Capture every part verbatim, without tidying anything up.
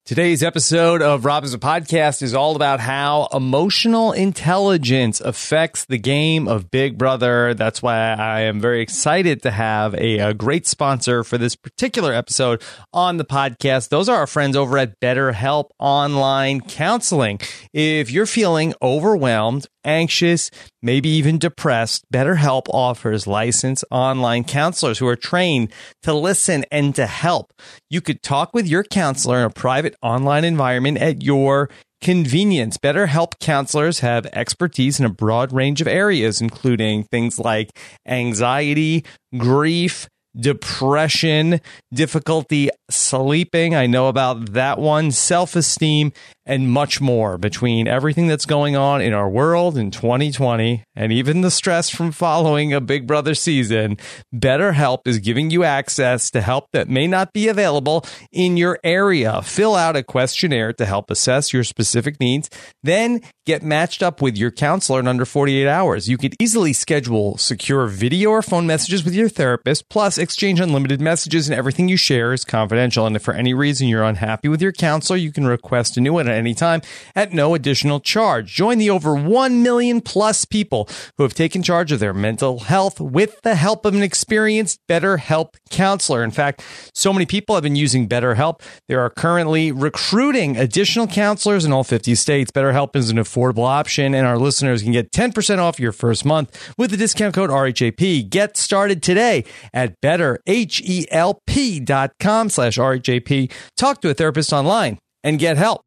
Today's episode of Rob Has a Podcast is all about how emotional intelligence affects the game of Big Brother. That's why I am very excited to have a, a great sponsor for this particular episode on the podcast. Those are our friends over at BetterHelp Online Counseling. If you're feeling overwhelmed, anxious, maybe even depressed, BetterHelp offers licensed online counselors who are trained to listen and to help. You could talk with your counselor in a private online environment at your convenience. BetterHelp counselors have expertise in a broad range of areas, including things like anxiety, grief, depression, difficulty sleeping. I know about that one, self-esteem, and much more. Between everything that's going on in our world in twenty twenty and even the stress from following a Big Brother season, BetterHelp is giving you access to help that may not be available in your area. Fill out a questionnaire to help assess your specific needs, then get matched up with your counselor in under forty-eight hours. You could easily schedule secure video or phone messages with your therapist, plus exchange unlimited messages, and everything you share is confidential. And if for any reason you're unhappy with your counselor, you can request a new one at any time at no additional charge. Join the over one million plus people who have taken charge of their mental health with the help of an experienced BetterHelp counselor. In fact, so many people have been using BetterHelp. They are currently recruiting additional counselors in all fifty states. BetterHelp is an affordable option, and our listeners can get ten percent off your first month with the discount code R H A P. Get started today at better help dot com slash R H A P. Talk to a therapist online and get help.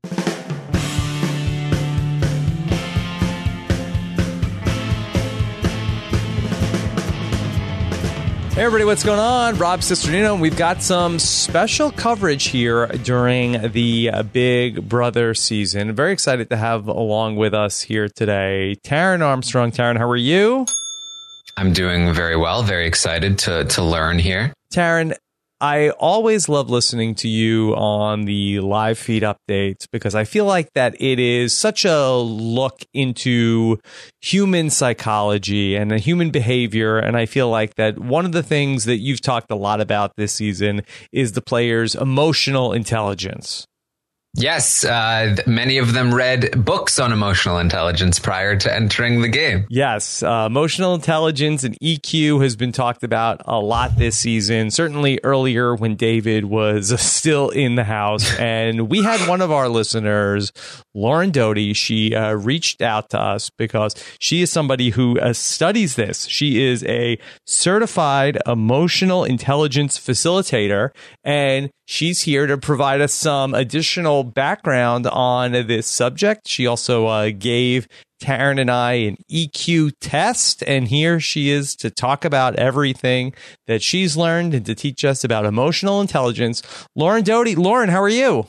Hey everybody, what's going on? Rob Cesternino, and we've got some special coverage here during the Big Brother season. Very excited to have along with us here today Taran Armstrong. Taran, how are you? I'm doing very well. Very excited to to learn here. Taran, I always love listening to you on the live feed updates because I feel like that it is such a look into human psychology and human behavior. And I feel like that one of the things that you've talked a lot about this season is the players' emotional intelligence. Yes, uh, many of them read books on emotional intelligence prior to entering the game. Yes, uh, emotional intelligence and E Q has been talked about a lot this season, certainly earlier when David was still in the house. And we had one of our listeners, Lauren Doty, she uh, reached out to us because she is somebody who uh, studies this. She is a certified emotional intelligence facilitator, and she's here to provide us some additional background on this subject. She also uh, gave Taran and I an E Q test, and here she is to talk about everything that she's learned and to teach us about emotional intelligence. Lauren Doty. Lauren, how are you?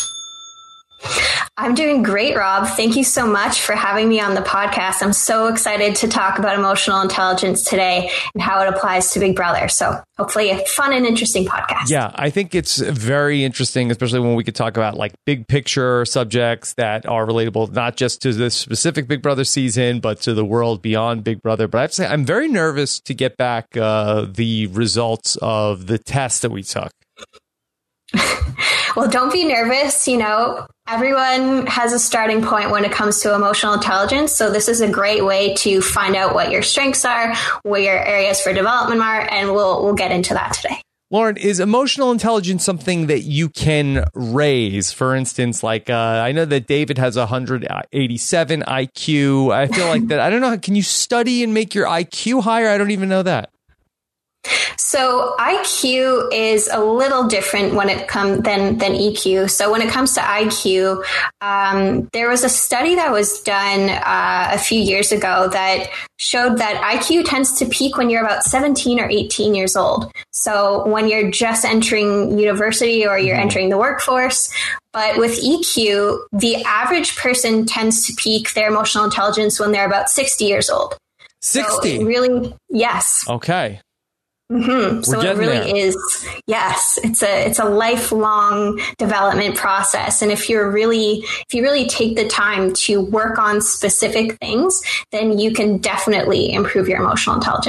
I'm doing great, Rob. Thank you so much for having me on the podcast. I'm so excited to talk about emotional intelligence today and how it applies to Big Brother. So hopefully a fun and interesting podcast. Yeah, I think it's very interesting, especially when we could talk about like big picture subjects that are relatable, not just to this specific Big Brother season, but to the world beyond Big Brother. But I have to say, I'm very nervous to get back uh, the results of the test that we took. Well, don't be nervous. You know, everyone has a starting point when it comes to emotional intelligence. So this is a great way to find out what your strengths are, where your areas for development are, and we'll we'll get into that today. Lauren, is emotional intelligence something that you can raise? For instance, like uh, I know that David has one hundred eighty-seven I Q. I feel like that. I don't know. Can you study and make your I Q higher? I don't even know that. So I Q is a little different when it comes than than E Q. So when it comes to I Q, um, there was a study that was done uh, a few years ago that showed that I Q tends to peak when you're about seventeen or eighteen years old. So when you're just entering university or you're entering the workforce. But with E Q, the average person tends to peak their emotional intelligence when they're about sixty years old. sixty? So really, yes. Okay. Mm-hmm. So it really there. is, yes, it's a it's a lifelong development process. And if you're really if you really take the time to work on specific things, then you can definitely improve your emotional intelligence.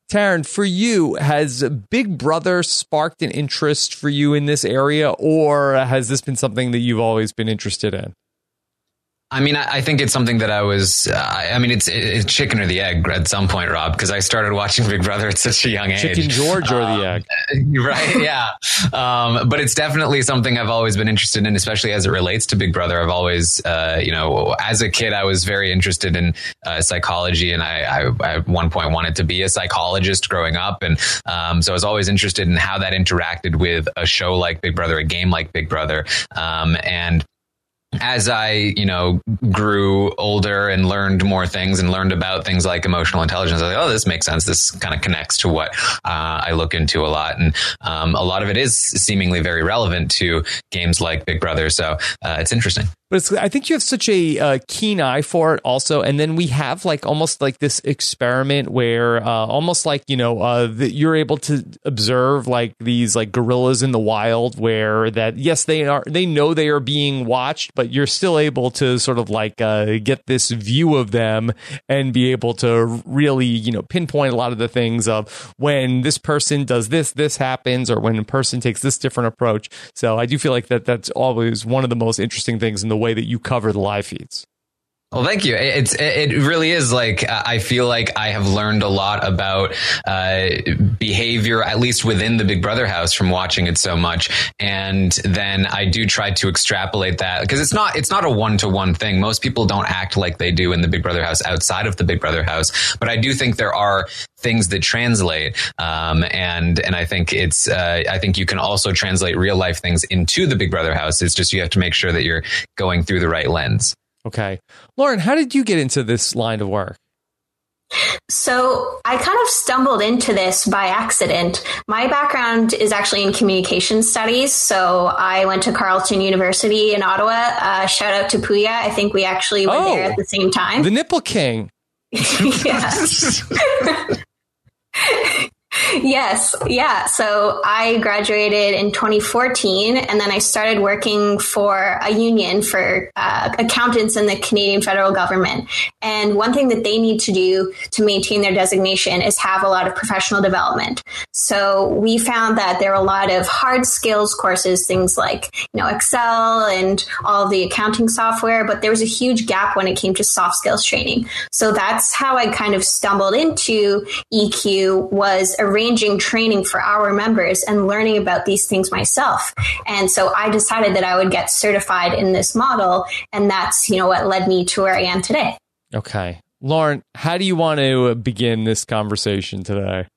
Taryn, for you, has Big Brother sparked an interest for you in this area, or has this been something that you've always been interested in? I mean, I think it's something that I was, uh, I mean, it's, it's chicken or the egg at some point, Rob, because I started watching Big Brother at such a young age. Chicken George or um, the egg. Right, yeah. Um, but it's definitely something I've always been interested in, especially as it relates to Big Brother. I've always, uh, you know, as a kid, I was very interested in uh, psychology, and I, I, I at one point wanted to be a psychologist growing up. And um, so I was always interested in how that interacted with a show like Big Brother, a game like Big Brother. Um, and as I, you know, grew older and learned more things and learned about things like emotional intelligence, I was like, oh, this makes sense. This kind of connects to what uh, I look into a lot. And um, a lot of it is seemingly very relevant to games like Big Brother. So uh, it's interesting. But it's, I think you have such a uh, keen eye for it also. And then we have like almost like this experiment where uh, almost like, you know, uh, that you're able to observe like these like gorillas in the wild where that, yes, they are, they know they are being watched, but you're still able to sort of like uh, get this view of them and be able to really, you know, pinpoint a lot of the things of when this person does this, this happens, or when a person takes this different approach. So I do feel like that that's always one of the most interesting things in the way that you cover the live feeds. Well, thank you. It's it really is like I feel like I have learned a lot about uh, behavior, at least within the Big Brother house, from watching it so much. And then I do try to extrapolate that because it's not it's not a one to one thing. Most people don't act like they do in the Big Brother house outside of the Big Brother house. But I do think there are things that translate, um, and and I think it's uh, I think you can also translate real life things into the Big Brother house. It's just you have to make sure that you're going through the right lens. Okay. Lauren, how did you get into this line of work? So I kind of stumbled into this by accident. My background is actually in communication studies. So I went to Carleton University in Ottawa. Uh, shout out to Puya. I think we actually were oh, there at the same time. The Nipple King. Yes. Yes. Yeah. So I graduated in twenty fourteen, and then I started working for a union for uh, accountants in the Canadian federal government. And one thing that they need to do to maintain their designation is have a lot of professional development. So we found that there are a lot of hard skills courses, things like, you know, Excel and all of the accounting software, but there was a huge gap when it came to soft skills training. So that's how I kind of stumbled into E Q, was arranging training for our members and learning about these things myself. And so I decided that I would get certified in this model. And that's, you know, what led me to where I am today. Okay. Lauren, how do you want to begin this conversation today?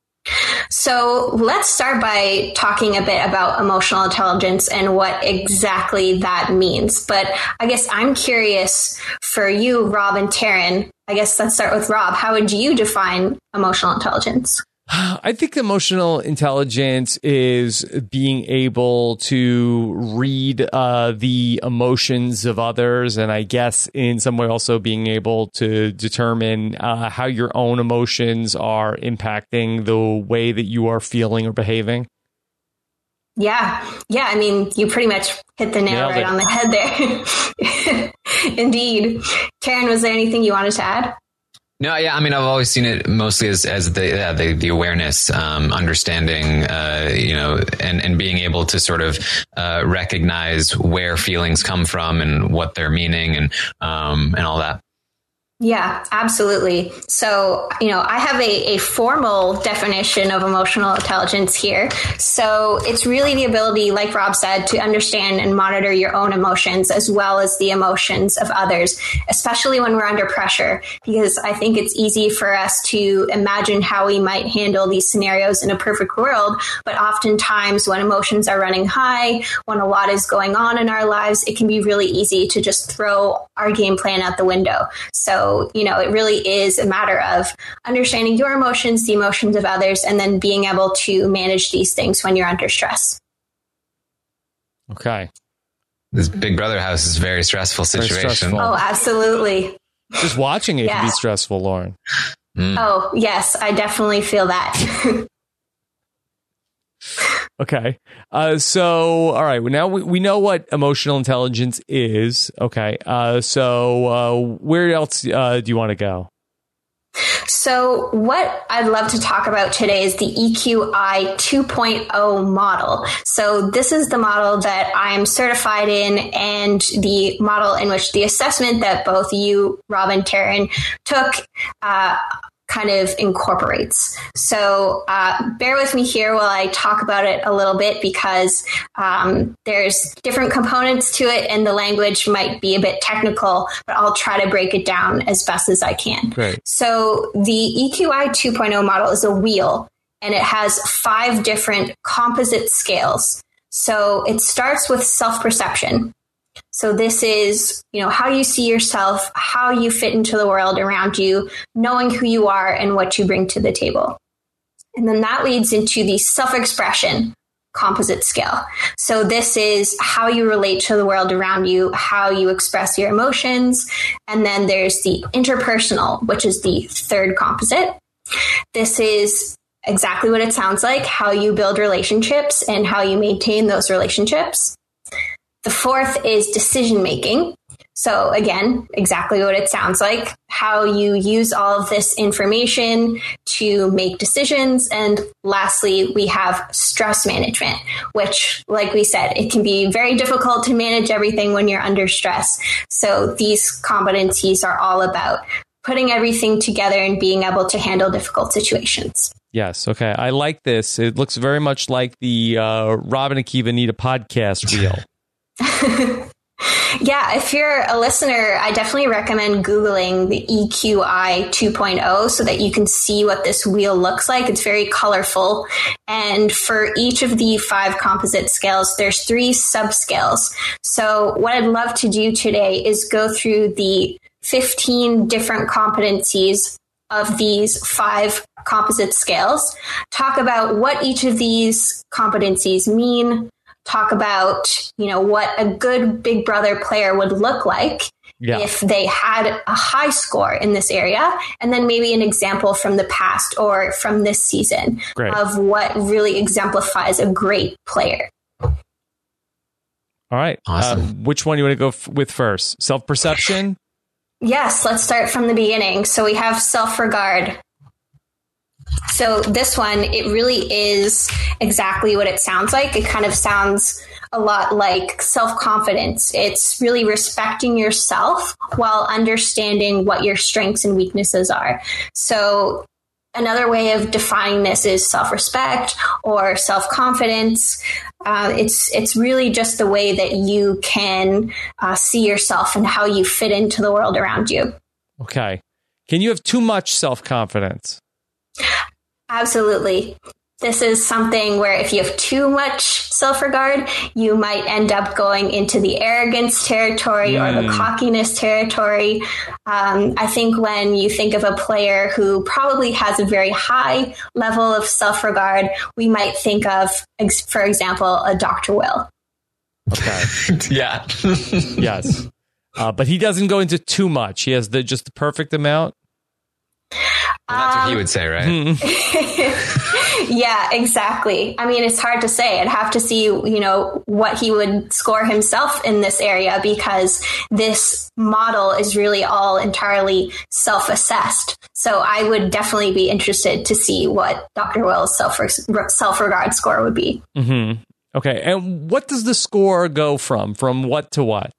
So let's start by talking a bit about emotional intelligence and what exactly that means. But I guess I'm curious for you, Rob and Taryn. I guess let's start with Rob. How would you define emotional intelligence? I think emotional intelligence is being able to read uh, the emotions of others, and I guess in some way also being able to determine uh, how your own emotions are impacting the way that you are feeling or behaving. Yeah. Yeah. I mean, you pretty much hit the nail Nailed right it. on the head there. Indeed. Taryn, was there anything you wanted to add? No, yeah, I mean, I've always seen it mostly as as the yeah, the, the awareness, um, understanding, uh, you know, and, and being able to sort of uh, recognize where feelings come from and what they're meaning, and um, and all that. Yeah, absolutely. So, you know, I have a, a formal definition of emotional intelligence here. So it's really the ability, like Rob said, to understand and monitor your own emotions as well as the emotions of others, especially when we're under pressure, because I think it's easy for us to imagine how we might handle these scenarios in a perfect world. But oftentimes when emotions are running high, when a lot is going on in our lives, it can be really easy to just throw our game plan out the window. So, you know, it really is a matter of understanding your emotions, the emotions of others, and then being able to manage these things when you're under stress. Okay. This Big Brother house is a very stressful Very situation. stressful. Oh, absolutely. Just watching it Yeah. can be stressful, Lauren. Mm. Oh, yes, I definitely feel that. Okay. Uh, so, all right. Well, now we, we know what emotional intelligence is. Okay. Uh, so, uh, where else uh, do you want to go? So what I'd love to talk about today is the E Q I two point oh model. So this is the model that I'm certified in, and the model in which the assessment that both you, Rob, and Taryn took uh, kind of incorporates. So uh, bear with me here while I talk about it a little bit, because um, there's different components to it and the language might be a bit technical, but I'll try to break it down as best as I can. Great. So the E Q I two point oh model is a wheel, and it has five different composite scales. So it starts with self-perception. So this is, you know, how you see yourself, how you fit into the world around you, knowing who you are and what you bring to the table. And then that leads into the self-expression composite scale. So this is how you relate to the world around you, how you express your emotions. And then there's the interpersonal, which is the third composite. This is exactly what it sounds like, how you build relationships and how you maintain those relationships. The fourth is decision making. So again, exactly what it sounds like, how you use all of this information to make decisions. And lastly, we have stress management, which, like we said, it can be very difficult to manage everything when you're under stress. So these competencies are all about putting everything together and being able to handle difficult situations. Yes. Okay. I like this. It looks very much like the uh, Rob and Akiva Need a Podcast reel. Yeah, if you're a listener, I definitely recommend Googling the E Q I two point oh so that you can see what this wheel looks like. It's very colorful. And for each of the five composite scales, there's three subscales. So what I'd love to do today is go through the fifteen different competencies of these five composite scales, talk about what each of these competencies mean, talk about, you know, what a good Big Brother player would look like yeah. if they had a high score in this area, and then maybe an example from the past or from this season Great. Of what really exemplifies a great player. All right. Awesome. Uh, which one do you want to go f- with first? Self-perception? Yes, let's start from the beginning. So we have self-regard. So this one, it really is exactly what it sounds like. It kind of sounds a lot like self-confidence. It's really respecting yourself while understanding what your strengths and weaknesses are. So another way of defining this is self-respect or self-confidence. Uh, it's it's really just the way that you can uh, see yourself and how you fit into the world around you. Okay. Can you have too much self-confidence? Absolutely. This is something where if you have too much self-regard, you might end up going into the arrogance territory mm. or the cockiness territory. Um, I think when you think of a player who probably has a very high level of self-regard, we might think of, for example, a Doctor Will. Okay. yeah. Yes. Uh, but he doesn't go into too much. He has the just the perfect amount. Well, that's what he would say, right? Yeah, exactly. I mean, it's hard to say. I'd have to see, you know, what he would score himself in this area, because this model is really all entirely self-assessed. So I would definitely be interested to see what Doctor Will's self self-regard score would be. Mm-hmm. Okay. And what does the score go from? From what to what?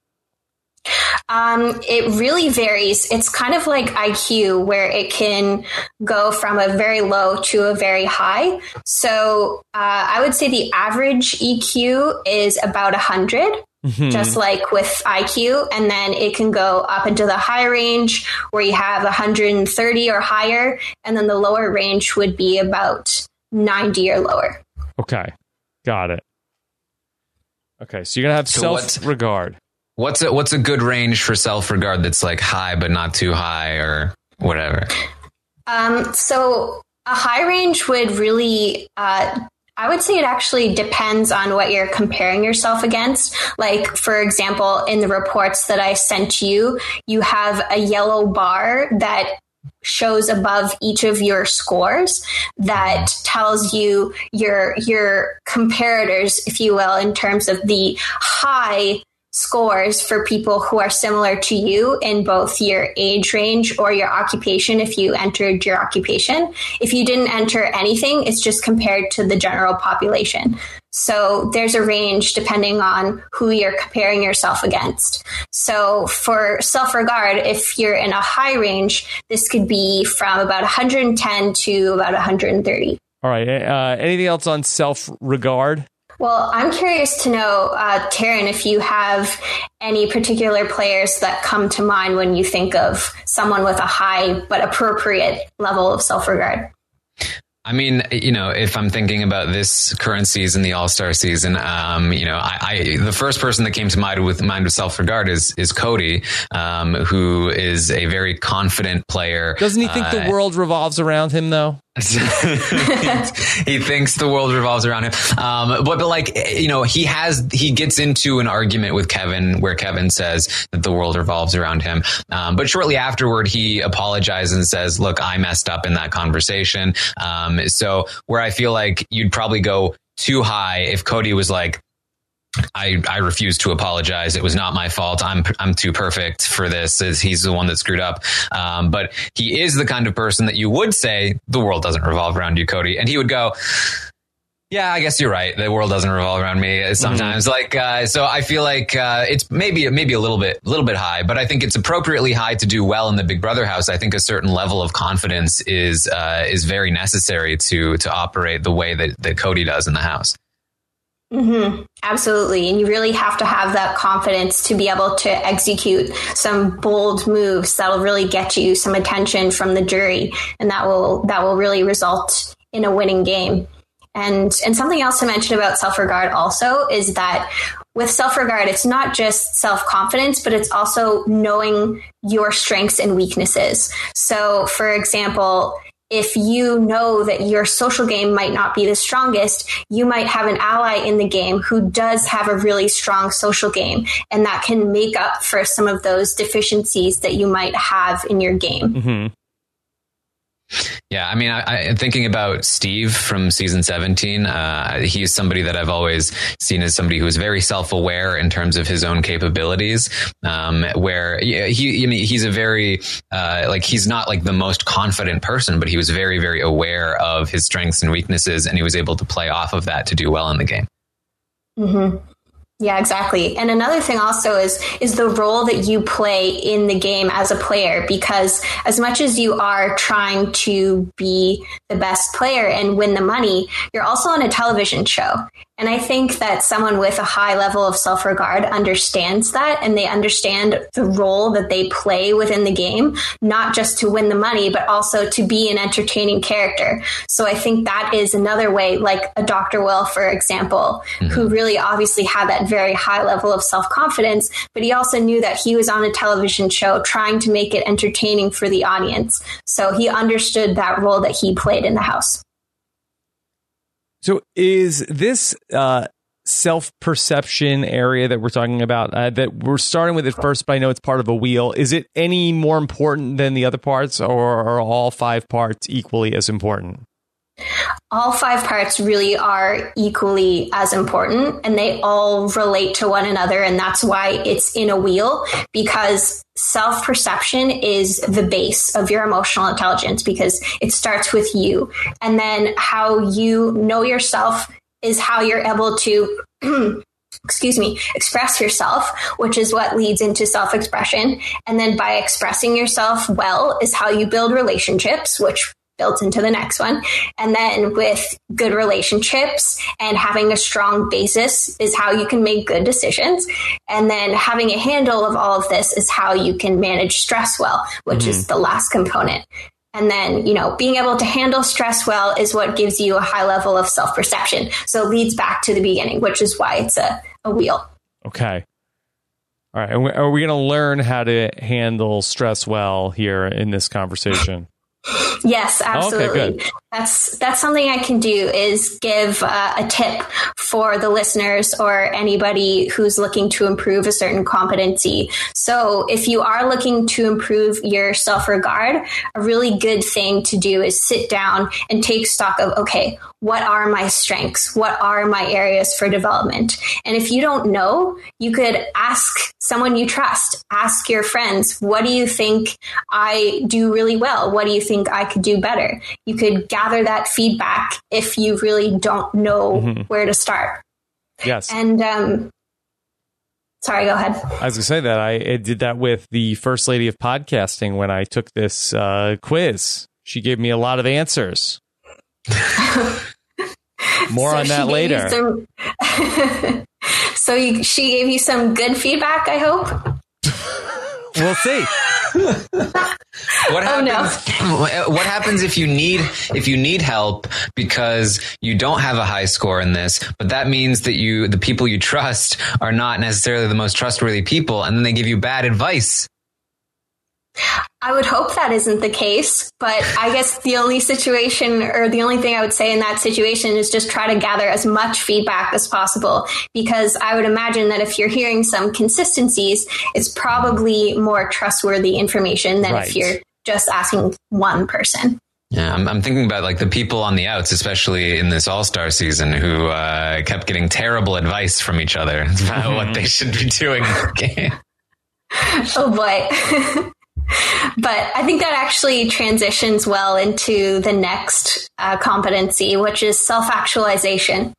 Um, it really varies. It's kind of like I Q, where it can go from a very low to a very high. So uh, I would say the average E Q is about one hundred, mm-hmm. just like with I Q. And then it can go up into the high range where you have one hundred thirty or higher. And then the lower range would be about ninety or lower. Okay. Got it. Okay. So you're going to have so self-regard. What's a, what's a good range for self-regard that's like high but not too high or whatever? Um, so a high range would really, uh, I would say it actually depends on what you're comparing yourself against. Like, for example, in the reports that I sent you, you have a yellow bar that shows above each of your scores that tells you your your comparators, if you will, in terms of the high scores for people who are similar to you in both your age range or your occupation if you entered your occupation. If you didn't enter anything, it's just compared to the general population. So there's a range depending on who you're comparing yourself against. So for self-regard, if you're in a high range, this could be from about one hundred ten to about one hundred thirty. All right. Uh, anything else on self-regard? Well, I'm curious to know, uh, Taryn, if you have any particular players that come to mind when you think of someone with a high but appropriate level of self-regard. I mean, you know, if I'm thinking about this current season, the All-Star season, um, you know, I, I the first person that came to mind with mind with self-regard is is Cody, um, who is a very confident player. Doesn't he think uh, the world revolves around him, though? He thinks the world revolves around him. Um, but, but like, you know, he has, he gets into an argument with Kevin where Kevin says that the world revolves around him. Um, but shortly afterward, he apologizes and says, look, I messed up in that conversation. Um, so where I feel like you'd probably go too high if Cody was like, I, I refuse to apologize. It was not my fault. I'm I'm too perfect for this. He's the one that screwed up. Um, but he is the kind of person that you would say the world doesn't revolve around you, Cody. And he would go, yeah, I guess you're right. The world doesn't revolve around me sometimes. Mm-hmm. Like, uh, so I feel like uh, it's maybe maybe a little bit, a little bit high, but I think it's appropriately high to do well in the Big Brother house. I think a certain level of confidence is uh, is very necessary to to operate the way that, that Cody does in the house. Mm-hmm. Absolutely. And you really have to have that confidence to be able to execute some bold moves that'll really get you some attention from the jury. And that will that will really result in a winning game. And and something else to mention about self-regard also is that with self-regard, it's not just self-confidence, but it's also knowing your strengths and weaknesses. So, for example, if you know that your social game might not be the strongest, you might have an ally in the game who does have a really strong social game, and that can make up for some of those deficiencies that you might have in your game. Mm-hmm. Yeah, I mean, I, I, thinking about Steve from season seventeen, uh, he's somebody that I've always seen as somebody who is very self-aware in terms of his own capabilities. Um, where he, he, I mean, he's a very uh, like he's not like the most confident person, but he was very, very aware of his strengths and weaknesses, and he was able to play off of that to do well in the game. Mm-hmm. Yeah, exactly. And another thing also is is the role that you play in the game as a player, because as much as you are trying to be the best player and win the money, you're also on a television show. And I think that someone with a high level of self-regard understands that, and they understand the role that they play within the game, not just to win the money, but also to be an entertaining character. So I think that is another way, like a Doctor Will, for example, mm-hmm. who really obviously had that very high level of self-confidence, but he also knew that he was on a television show trying to make it entertaining for the audience. So he understood that role that he played in the house. So is this uh, self-perception area that we're talking about, uh, that we're starting with at first, but I know it's part of a wheel, is it any more important than the other parts, or are all five parts equally as important? All five parts really are equally as important, and they all relate to one another. And that's why it's in a wheel, because self-perception is the base of your emotional intelligence, because it starts with you. And then how you know yourself is how you're able to excuse me, express yourself, which is what leads into self-expression. And then by expressing yourself well is how you build relationships, which built into the next one. And then with good relationships and having a strong basis is how you can make good decisions. And then having a handle of all of this is how you can manage stress well, which mm-hmm. is the last component. And then, you know, being able to handle stress well is what gives you a high level of self-perception. So it leads back to the beginning, which is why it's a, a wheel. Okay. All right. Are we going to learn how to handle stress well here in this conversation? Yes, absolutely. Okay, good. That's that's something I can do, is give uh, a tip for the listeners or anybody who's looking to improve a certain competency. So if you are looking to improve your self-regard, a really good thing to do is sit down and take stock of, okay, what are my strengths? What are my areas for development? And if you don't know, you could ask someone you trust, ask your friends, what do you think I do really well? What do you think I could do better? You could gather that feedback if you really don't know mm-hmm. where to start. Yes. And, um, sorry, go ahead. I was going to say that I, I did that with the first lady of podcasting when I took this uh, quiz. She gave me a lot of answers. More so on that later. Some, so you, she gave you some good feedback, I hope? We'll see. What happens, oh, no. What happens if you need if you need help because you don't have a high score in this, but that means that you the people you trust are not necessarily the most trustworthy people, and then they give you bad advice? I would hope that isn't the case, but I guess the only situation or the only thing I would say in that situation is just try to gather as much feedback as possible, because I would imagine that if you're hearing some consistencies, it's probably more trustworthy information than right. if you're just asking one person. Yeah, I'm, I'm thinking about like the people on the outs, especially in this All-Star season, who uh, kept getting terrible advice from each other about what they should be doing in the game. Oh boy. But I think that actually transitions well into the next uh, competency, which is self-actualization.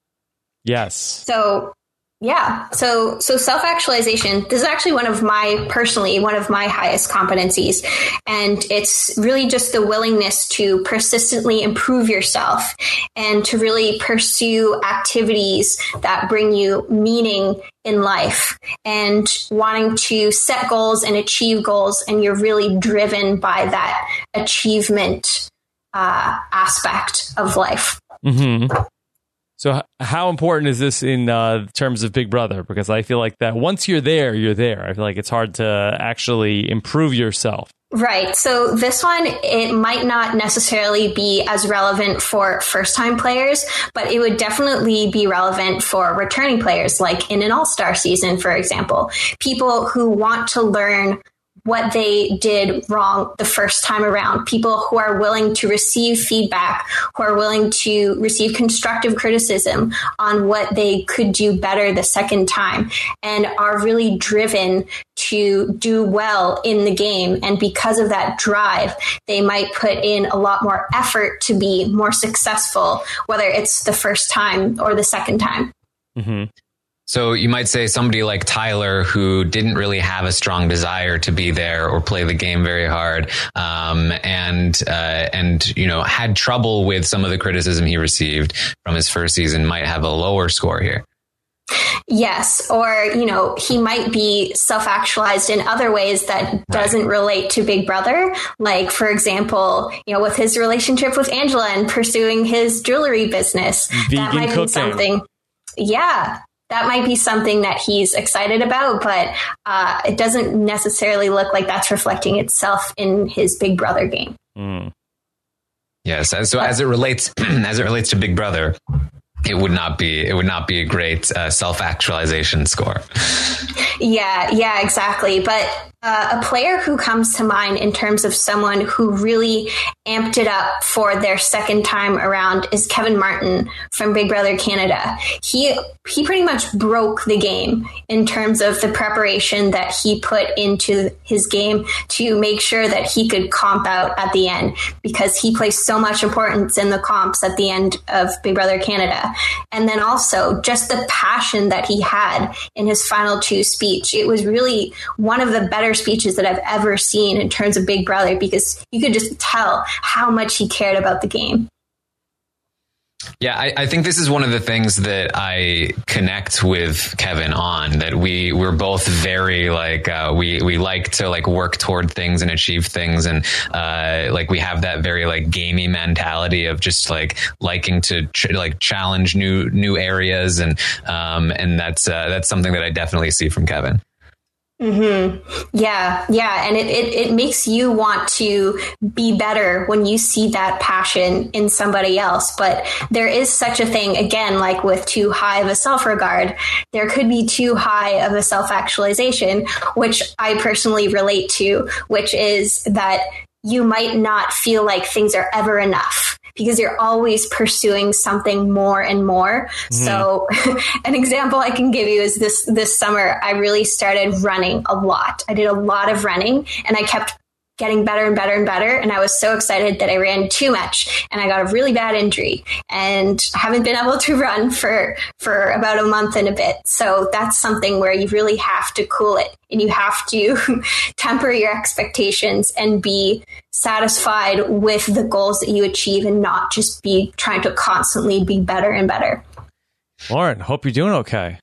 Yes. So, yeah. So, so self-actualization, this is actually one of my, personally, one of my highest competencies. And it's really just the willingness to persistently improve yourself and to really pursue activities that bring you meaning in life, and wanting to set goals and achieve goals. And you're really driven by that achievement uh, aspect of life. Mm-hmm. So how important is this in uh, terms of Big Brother? Because I feel like that once you're there, you're there. I feel like it's hard to actually improve yourself. Right. So this one, it might not necessarily be as relevant for first-time players, but it would definitely be relevant for returning players, like in an all-star season, for example. People who want to learn what they did wrong the first time around, people who are willing to receive feedback, who are willing to receive constructive criticism on what they could do better the second time, and are really driven to do well in the game. And because of that drive, they might put in a lot more effort to be more successful, whether it's the first time or the second time. Mm-hmm. So you might say somebody like Tyler, who didn't really have a strong desire to be there or play the game very hard, um, and uh, and you know had trouble with some of the criticism he received from his first season, might have a lower score here. Yes, or you know he might be self-actualized in other ways that doesn't right. relate to Big Brother. Like, for example, you know, with his relationship with Angela and pursuing his jewelry business, Vegan that might cooking. be something. Yeah. That might be something that he's excited about, but uh, it doesn't necessarily look like that's reflecting itself in his Big Brother game. Mm. Yes. So as it relates, as it relates to Big Brother, it would not be it would not be a great uh, self-actualization score. Yeah, yeah, exactly. But uh, a player who comes to mind in terms of someone who really amped it up for their second time around is Kevin Martin from Big Brother Canada. He he pretty much broke the game in terms of the preparation that he put into his game to make sure that he could comp out at the end, because he placed so much importance in the comps at the end of Big Brother Canada. And then also just the passion that he had in his final two speech. It was really one of the better speeches that I've ever seen in terms of Big Brother, because you could just tell how much he cared about the game. Yeah, I, I think this is one of the things that I connect with Kevin on, that we we're both very like uh, we we like to like work toward things and achieve things, and uh, like we have that very like gamey mentality of just like liking to ch- like challenge new new areas, and um and that's uh, that's something that I definitely see from Kevin. Mm-hmm. Yeah, yeah. And it, it, it makes you want to be better when you see that passion in somebody else. But there is such a thing, again, like with too high of a self-regard, there could be too high of a self-actualization, which I personally relate to, which is that you might not feel like things are ever enough because you're always pursuing something more and more. Mm. So an example I can give you is this, this summer, I really started running a lot. I did a lot of running and I kept getting better and better and better. And I was so excited that I ran too much and I got a really bad injury and haven't been able to run for, for about a month and a bit. So that's something where you really have to cool it and you have to temper your expectations and be satisfied with the goals that you achieve and not just be trying to constantly be better and better. Lauren, hope you're doing okay.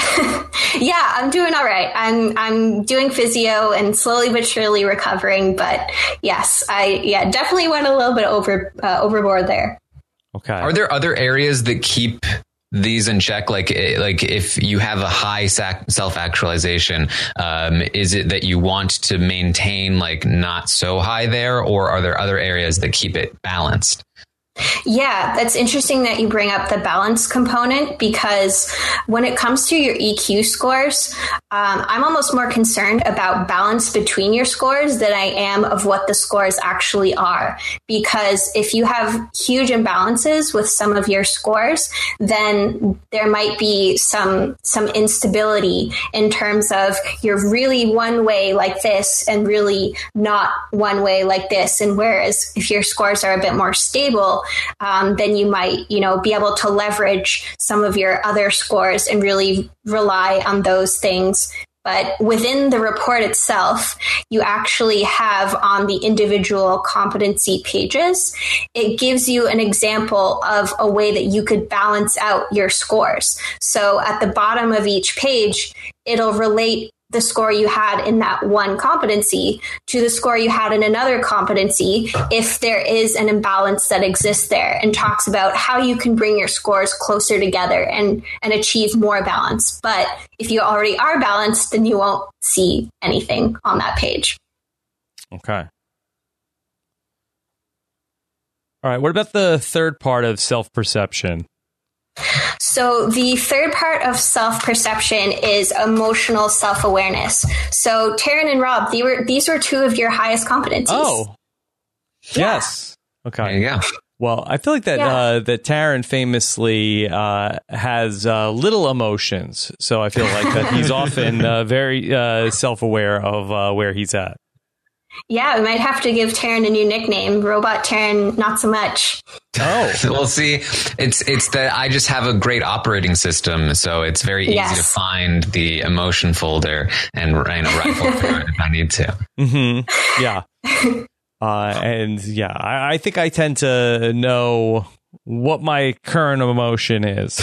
Yeah, I'm doing all right. I'm I'm doing physio and slowly but surely recovering. But yes, I yeah definitely went a little bit over uh, overboard there. Okay. Are there other areas that keep these in check? Like like if you have a high sac- self-actualization, um, is it that you want to maintain like not so high there, or are there other areas that keep it balanced? Yeah, that's interesting that you bring up the balance component, because when it comes to your E Q scores, um, I'm almost more concerned about balance between your scores than I am of what the scores actually are. Because if you have huge imbalances with some of your scores, then there might be some some instability in terms of you're really one way like this and really not one way like this. And whereas if your scores are a bit more stable, Um, then you might, you know, be able to leverage some of your other scores and really rely on those things. But within the report itself, you actually have on the individual competency pages, it gives you an example of a way that you could balance out your scores. So at the bottom of each page, it'll relate the score you had in that one competency to the score you had in another competency if there is an imbalance that exists there, and talks about how you can bring your scores closer together and, and achieve more balance. But if you already are balanced, then you won't see anything on that page. Okay. All right. What about the third part of self-perception? So the third part of self-perception is emotional self-awareness. So Taryn and Rob, they were, these were two of your highest competencies. Oh, yeah. Yes. Okay. There you go. Well, I feel like that Yeah. uh, that Taryn famously uh, has uh, little emotions. So I feel like that he's often uh, very uh, self-aware of uh, where he's at. Yeah, we might have to give Taryn a new nickname. Robot Taryn, not so much. Oh, Well, see, it's it's that I just have a great operating system, so it's very easy Yes. to find the emotion folder and, you know, rifle through it if I need to. mm-hmm. Yeah. Uh, and yeah, I, I think I tend to know what my current emotion is.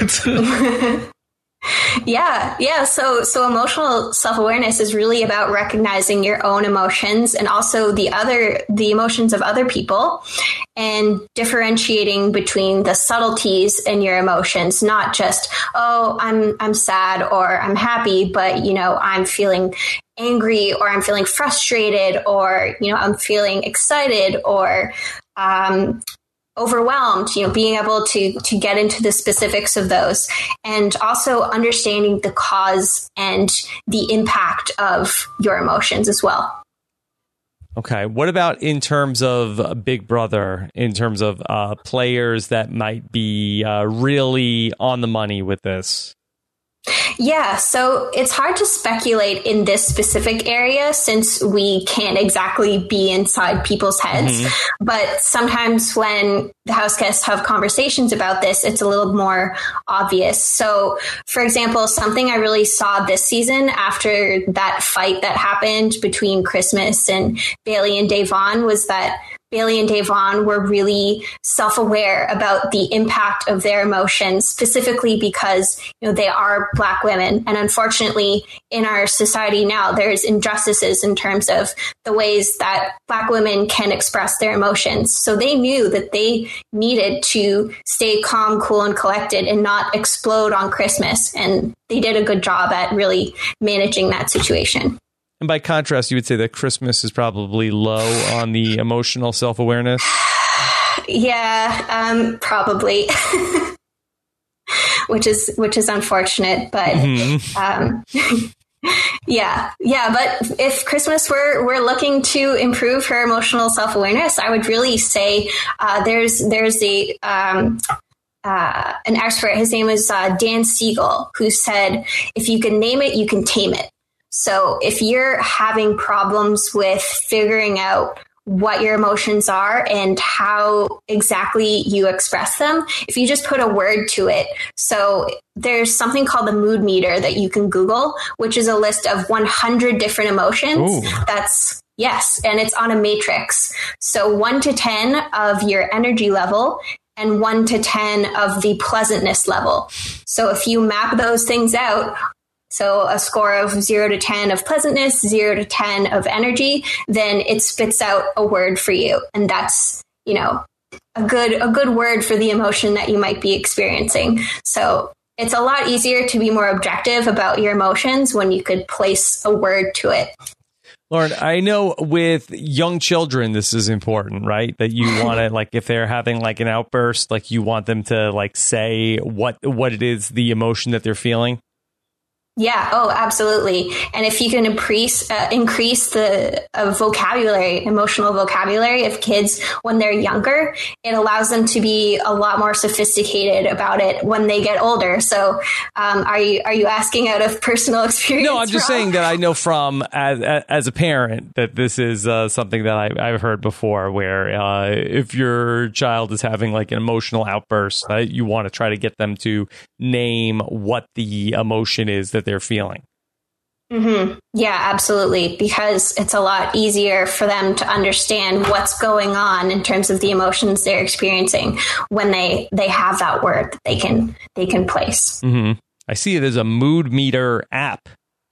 Yeah, yeah. So, so emotional self-awareness is really about recognizing your own emotions and also the other, the emotions of other people, and differentiating between the subtleties in your emotions, not just, oh, I'm, I'm sad or I'm happy, but, you know, I'm feeling angry or I'm feeling frustrated or, you know, I'm feeling excited or, um, overwhelmed, you know, being able to to get into the specifics of those, and also understanding the cause and the impact of your emotions as well. Okay. What about in terms of Big Brother, in terms of uh, players that might be uh, really on the money with this? Yeah, so it's hard to speculate in this specific area since we can't exactly be inside people's heads. Mm-hmm. But sometimes when the house guests have conversations about this, it's a little more obvious. So, for example, something I really saw this season after that fight that happened between Christmas and Bailey and Da'Vonne was that Bailey and Davon were really self-aware about the impact of their emotions, specifically because, you know, they are Black women. And unfortunately, in our society now, there's injustices in terms of the ways that Black women can express their emotions. So they knew that they needed to stay calm, cool, and collected and not explode on Christmas. And they did a good job at really managing that situation. And by contrast, you would say that Christmas is probably low on the emotional self-awareness? Yeah, um, probably. which is which is unfortunate, but mm-hmm. um, yeah, yeah. But if Christmas were were looking to improve her emotional self-awareness, I would really say uh, there's there's a um, uh, an expert. His name is uh, Dan Siegel, who said, "If you can name it, you can tame it." So if you're having problems with figuring out what your emotions are and how exactly you express them, if you just put a word to it. So there's something called the mood meter that you can Google, which is a list of one hundred different emotions. Ooh. That's yes. And it's on a matrix. So one to ten of your energy level and one to ten of the pleasantness level. So if you map those things out, so a score of zero to ten of pleasantness, zero to ten of energy, then it spits out a word for you. And that's, you know, a good, a good word for the emotion that you might be experiencing. So it's a lot easier to be more objective about your emotions when you could place a word to it. Lauren, I know with young children, this is important, right? That you want to, like, if they're having like an outburst, like you want them to like say what, what it is, the emotion that they're feeling. Yeah. Oh, absolutely. And if you can increase uh, increase the uh, vocabulary, emotional vocabulary of kids when they're younger, it allows them to be a lot more sophisticated about it when they get older. So, um, are you are you asking out of personal experience? No, I'm just Rob? saying that I know from as as a parent that this is uh, something that I, I've heard before. Where uh, if your child is having like an emotional outburst, uh, you want to try to get them to name what the emotion is that they're feeling. Mm-hmm. Yeah, absolutely. Because it's a lot easier for them to understand what's going on in terms of the emotions they're experiencing when they, they have that word that they can, they can place. Mm-hmm. I see it as a mood meter app.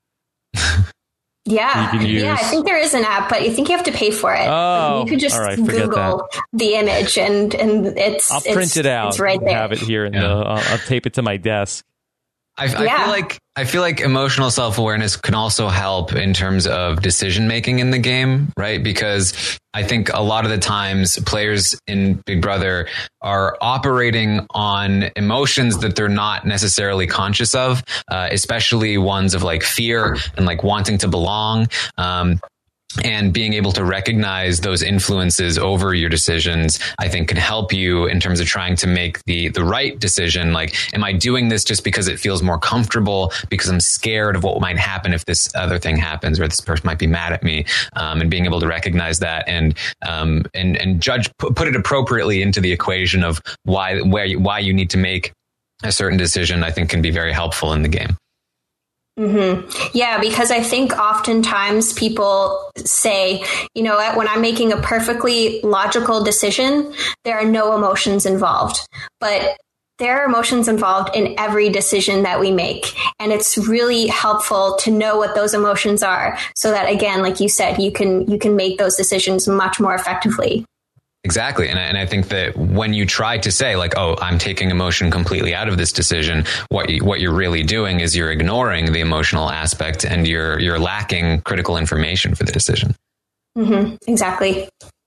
Yeah. Yeah. I think there is an app, but I think you have to pay for it. Oh, you could just all right, Google the image and, and it's, I'll it's, print it out. It's right there. Have it here in yeah. the, I'll, I'll tape it to my desk. I, I yeah. feel like I feel like emotional self-awareness can also help in terms of decision making in the game, right? Because I think a lot of the times players in Big Brother are operating on emotions that they're not necessarily conscious of, uh, especially ones of like fear and like wanting to belong. Um, And being able to recognize those influences over your decisions, I think can help you in terms of trying to make the, the right decision. Like, am I doing this just because it feels more comfortable, because I'm scared of what might happen if this other thing happens, or this person might be mad at me? Um, and being able to recognize that and, um, and, and judge, put it appropriately into the equation of why, where you, why you need to make a certain decision, I think can be very helpful in the game. Mm-hmm. Yeah, because I think oftentimes people say, you know what, when I'm making a perfectly logical decision, there are no emotions involved. But there are emotions involved in every decision that we make. And it's really helpful to know what those emotions are so that, again, like you said, you can you can make those decisions much more effectively. Exactly. And I, and I think that when you try to say like, oh, I'm taking emotion completely out of this decision, what you, what you're really doing is you're ignoring the emotional aspect and you're you're lacking critical information for the decision. Mm-hmm. Exactly.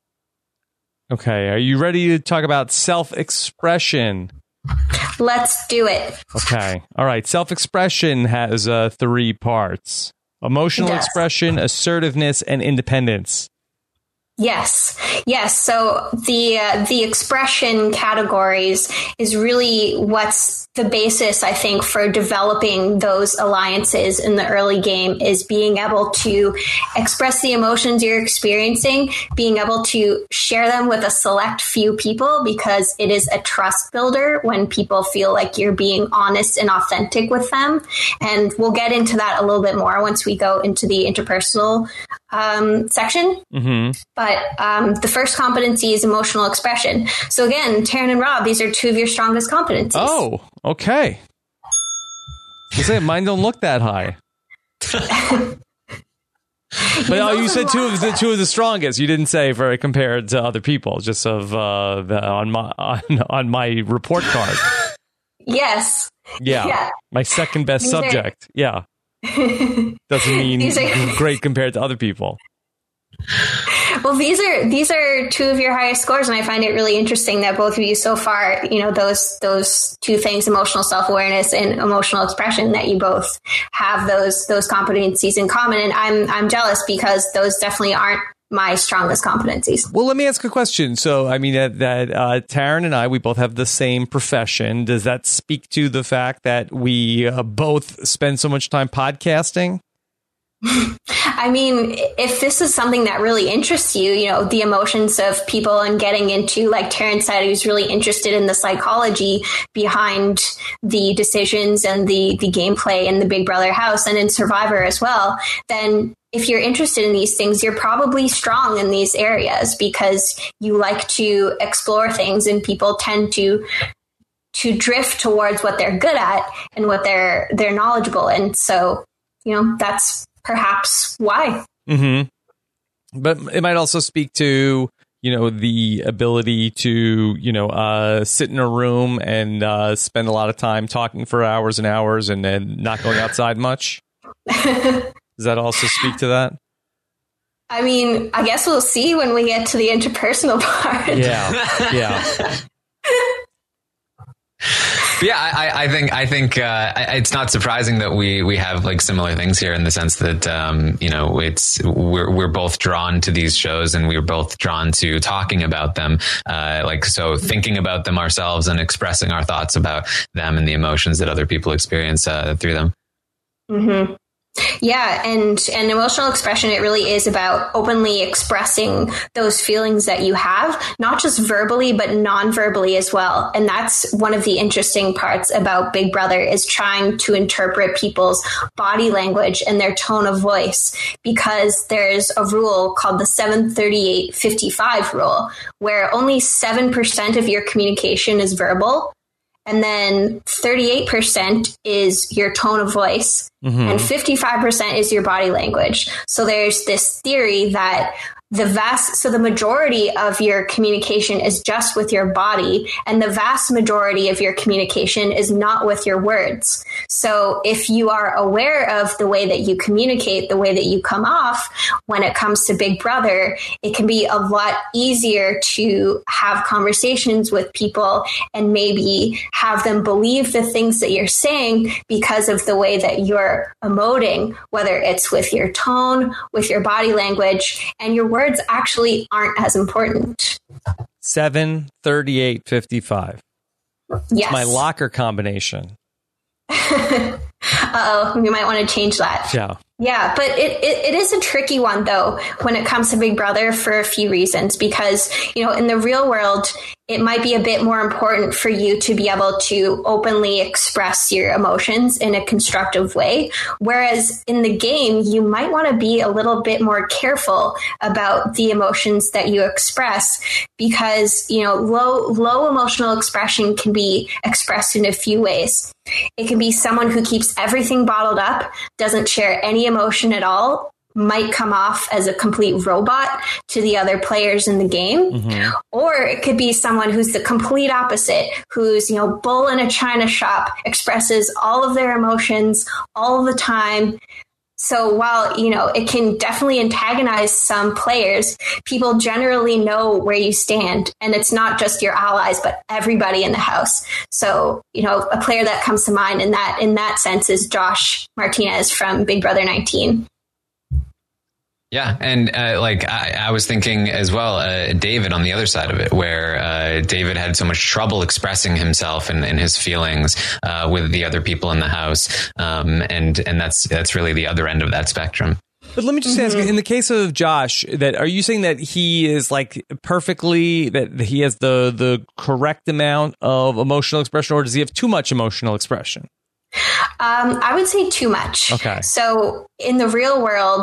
Okay. Are you ready to talk about self-expression? Let's do it. Okay. All right. Self-expression has uh, three parts: emotional expression, assertiveness, and independence. Yes. Yes. So the uh, the expression categories is really what's the basis, I think, for developing those alliances in the early game, is being able to express the emotions you're experiencing, being able to share them with a select few people, because it is a trust builder when people feel like you're being honest and authentic with them. And we'll get into that a little bit more once we go into the interpersonal um, section. Mm-hmm. But um, the first competency is emotional expression. So again, Taryn and Rob, these are two of your strongest competencies. Oh, okay. You say mine don't look that high. But oh, you said two of the two of the strongest. You didn't say for compared to other people, just of uh, the, on my on, on my report card. Yes. Yeah. yeah. My second best These subject. Are... Yeah. Doesn't mean are... great compared to other people. Well, these are these are two of your highest scores, and I find it really interesting that both of you so far, you know, those those two things, emotional self-awareness and emotional expression, that you both have those those competencies in common. And I'm I'm jealous because those definitely aren't my strongest competencies. Well, let me ask a question. So, I mean, that, that uh, Taryn and I, we both have the same profession. Does that speak to the fact that we uh, both spend so much time podcasting? I mean, if this is something that really interests you, you know, the emotions of people and getting into, like Taryn said, who's really interested in the psychology behind the decisions and the, the gameplay in the Big Brother house and in Survivor as well, then if you're interested in these things, you're probably strong in these areas because you like to explore things, and people tend to to drift towards what they're good at and what they're they're knowledgeable in. So, you know, that's perhaps why. Mm-hmm. But it might also speak to, you know, the ability to, you know, uh, sit in a room and uh, spend a lot of time talking for hours and hours and then not going outside much. Does that also speak to that? I mean, I guess we'll see when we get to the interpersonal part. Yeah, yeah. Yeah, I, I think I think uh, it's not surprising that we, we have like similar things here in the sense that um, you know it's we're we're both drawn to these shows and we're both drawn to talking about them, uh, like so thinking about them ourselves and expressing our thoughts about them and the emotions that other people experience uh, through them. Mm-hmm. Yeah, and and emotional expression, it really is about openly expressing those feelings that you have, not just verbally, but non-verbally as well. And that's one of the interesting parts about Big Brother, is trying to interpret people's body language and their tone of voice, because there's a rule called the seven thirty-eight fifty-five rule, where only seven percent of your communication is verbal. And then thirty-eight percent is your tone of voice, mm-hmm. and fifty-five percent is your body language. So there's this theory that the vast, so the majority of your communication is just with your body, and the vast majority of your communication is not with your words. So if you are aware of the way that you communicate, the way that you come off when it comes to Big Brother, it can be a lot easier to have conversations with people and maybe have them believe the things that you're saying because of the way that you're emoting, whether it's with your tone, with your body language, and your words actually aren't as important. seven thirty-eight fifty-five. Yes. My locker combination. Uh-oh, we might want to change that. Yeah. Yeah, but it, it, it is a tricky one, though, when it comes to Big Brother for a few reasons, because, you know, in the real world, it might be a bit more important for you to be able to openly express your emotions in a constructive way. Whereas in the game, you might want to be a little bit more careful about the emotions that you express, because, you know, low, low emotional expression can be expressed in a few ways. It can be someone who keeps everything bottled up, doesn't share any emotion at all, might come off as a complete robot to the other players in the game. Mm-hmm. Or it could be someone who's the complete opposite, who's, you know, bull in a china shop, expresses all of their emotions all the time. So while, you know, it can definitely antagonize some players, people generally know where you stand. And it's not just your allies, but everybody in the house. So, you know, a player that comes to mind in that in that sense is Josh Martinez from Big Brother nineteen. Yeah. And uh, like I, I was thinking as well, uh, David on the other side of it, where uh, David had so much trouble expressing himself and, and his feelings uh, with the other people in the house. Um, and and that's that's really the other end of that spectrum. But let me just mm-hmm. ask, in the case of Josh, that are you saying that he is like perfectly, that he has the the correct amount of emotional expression, or does he have too much emotional expression? Um, I would say too much. Okay. So in the real world,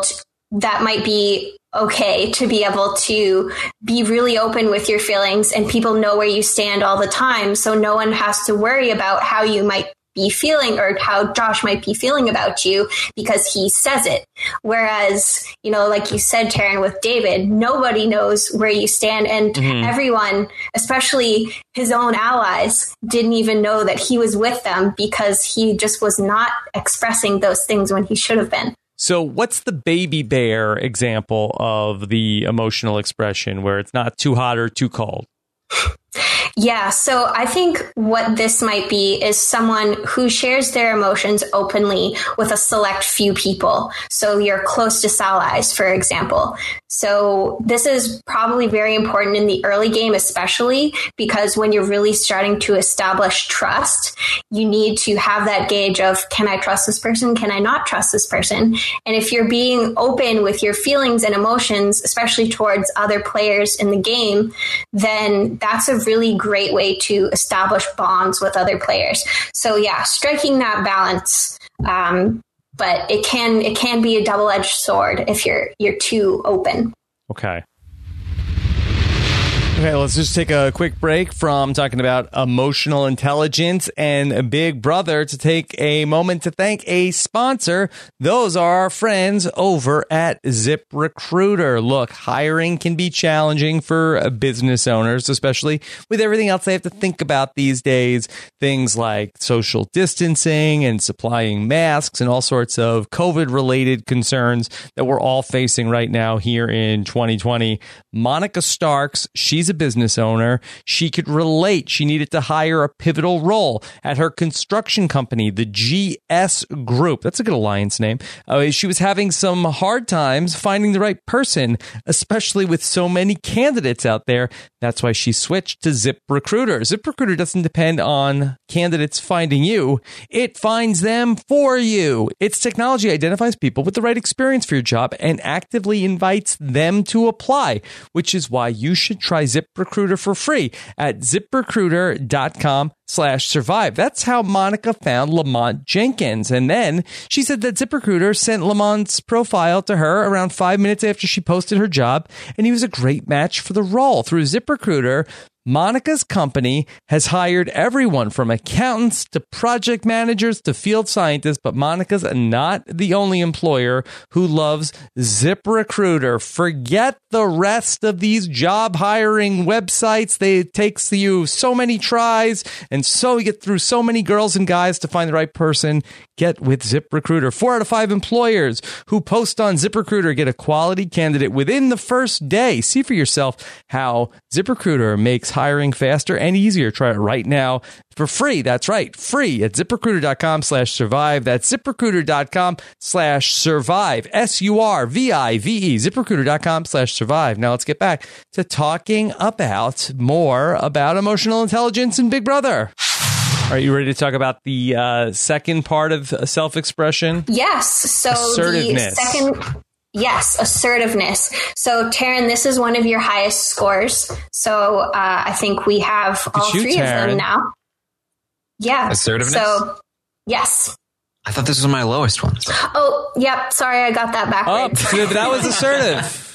that might be okay to be able to be really open with your feelings, and people know where you stand all the time. So no one has to worry about how you might be feeling or how Josh might be feeling about you because he says it. Whereas, you know, like you said, Taryn, with David, nobody knows where you stand. And mm-hmm. everyone, especially his own allies, didn't even know that he was with them because he just was not expressing those things when he should have been. So what's the baby bear example of the emotional expression where it's not too hot or too cold? Yeah, so I think what this might be is someone who shares their emotions openly with a select few people. So your closest allies, for example. So this is probably very important in the early game, especially because when you're really starting to establish trust, you need to have that gauge of, can I trust this person? Can I not trust this person? And if you're being open with your feelings and emotions, especially towards other players in the game, then that's a really great way to establish bonds with other players. So yeah, striking that balance, um, but it can it can be a double-edged sword if you're you're too open. Okay. Okay, let's just take a quick break from talking about emotional intelligence and Big Brother to take a moment to thank a sponsor. Those are our friends over at ZipRecruiter. Look, hiring can be challenging for business owners, especially with everything else they have to think about these days. Things like social distancing and supplying masks and all sorts of COVID-related concerns that we're all facing right now here in twenty twenty. Monica Starks, she's a business owner. She could relate. She needed to hire a pivotal role at her construction company, the G S Group. That's a good alliance name. Uh, she was having some hard times finding the right person, especially with so many candidates out there. That's why she switched to ZipRecruiter. ZipRecruiter doesn't depend on candidates finding you. It finds them for you. Its technology identifies people with the right experience for your job and actively invites them to apply, which is why you should try ZipRecruiter for free at ZipRecruiter.com slash survive. That's how Monica found Lamont Jenkins. And then she said that ZipRecruiter sent Lamont's profile to her around five minutes after she posted her job, and he was a great match for the role. Through ZipRecruiter, Monica's company has hired everyone from accountants to project managers to field scientists, but Monica's not the only employer who loves ZipRecruiter. Forget the rest of these job hiring websites. They it takes you so many tries and so you get through so many girls and guys to find the right person. Get with ZipRecruiter. Four out of five employers who post on ZipRecruiter get a quality candidate within the first day. See for yourself how ZipRecruiter makes hiring faster and easier. Try it right now for free. That's right. Free at ZipRecruiter.com slash survive. That's ZipRecruiter.com slash survive. S U R V I V E. ZipRecruiter.com slash survive. Now let's get back to talking about more about emotional intelligence and Big Brother. Are you ready to talk about the uh, second part of self-expression? Yes. So assertiveness. The second, yes, assertiveness. So Taryn, this is one of your highest scores. So uh, I think we have all you, three Taryn. of them now. Yeah. Assertiveness? So, yes. I thought this was my lowest one. So. Oh, yep. Sorry, I got that backwards. Oh, that was assertive.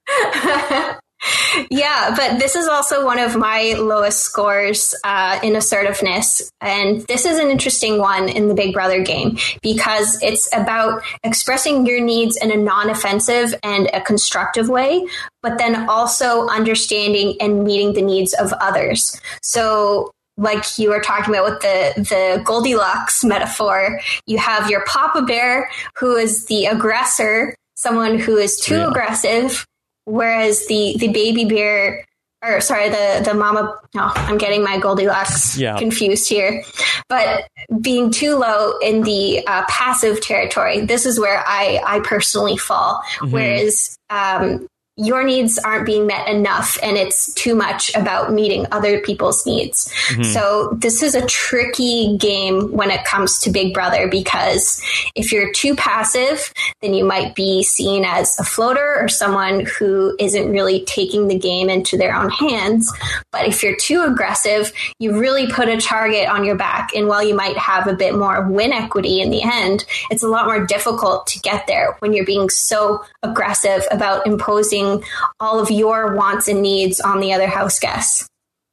Yeah, but this is also one of my lowest scores uh, in assertiveness. And this is an interesting one in the Big Brother game because it's about expressing your needs in a non-offensive and a constructive way, but then also understanding and meeting the needs of others. So like you were talking about with the, the Goldilocks metaphor, you have your Papa Bear, who is the aggressor, someone who is too yeah. aggressive. Whereas the, the baby bear, or sorry, the, the mama, oh, I'm getting my Goldilocks yeah. confused here, but being too low in the uh, passive territory, this is where I, I personally fall. Mm-hmm. Whereas um, your needs aren't being met enough and it's too much about meeting other people's needs. Mm-hmm. So this is a tricky game when it comes to Big Brother, because if you're too passive, then you might be seen as a floater or someone who isn't really taking the game into their own hands. But if you're too aggressive, you really put a target on your back. And while you might have a bit more win equity in the end, it's a lot more difficult to get there when you're being so aggressive about imposing all of your wants and needs on the other house guests.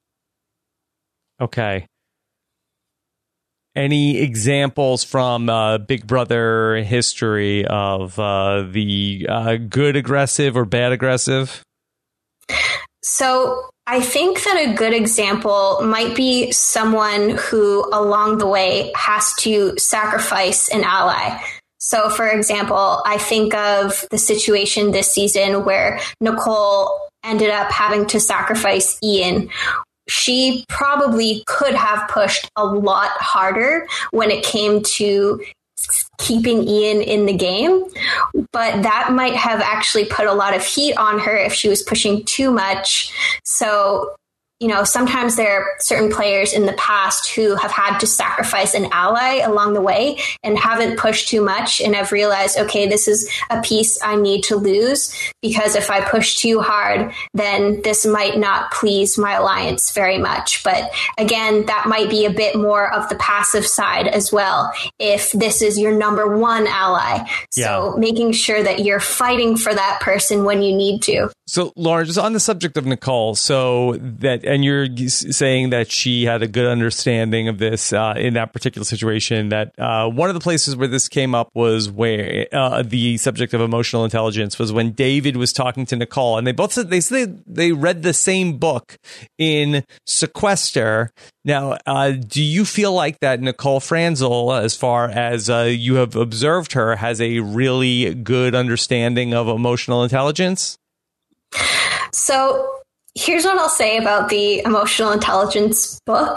Okay. Any examples from uh, Big Brother history of uh, the uh, good aggressive or bad aggressive? So I think that a good example might be someone who along the way has to sacrifice an ally. So, for example, I think of the situation this season where Nicole ended up having to sacrifice Ian. She probably could have pushed a lot harder when it came to keeping Ian in the game, but that might have actually put a lot of heat on her if she was pushing too much. So, you know, sometimes there are certain players in the past who have had to sacrifice an ally along the way and haven't pushed too much and have realized, okay, this is a piece I need to lose, because if I push too hard, then this might not please my alliance very much. But again, that might be a bit more of the passive side as well, if this is your number one ally. So yeah. Making sure that you're fighting for that person when you need to. So, Lauren, just on the subject of Nicole, so that, and you're saying that she had a good understanding of this uh, in that particular situation, that uh, one of the places where this came up was where uh, the subject of emotional intelligence was when David was talking to Nicole, and they both said they said they read the same book in Sequester. Now, uh, do you feel like that Nicole Franzel, as far as uh, you have observed her, has a really good understanding of emotional intelligence? So here's what I'll say about the emotional intelligence book.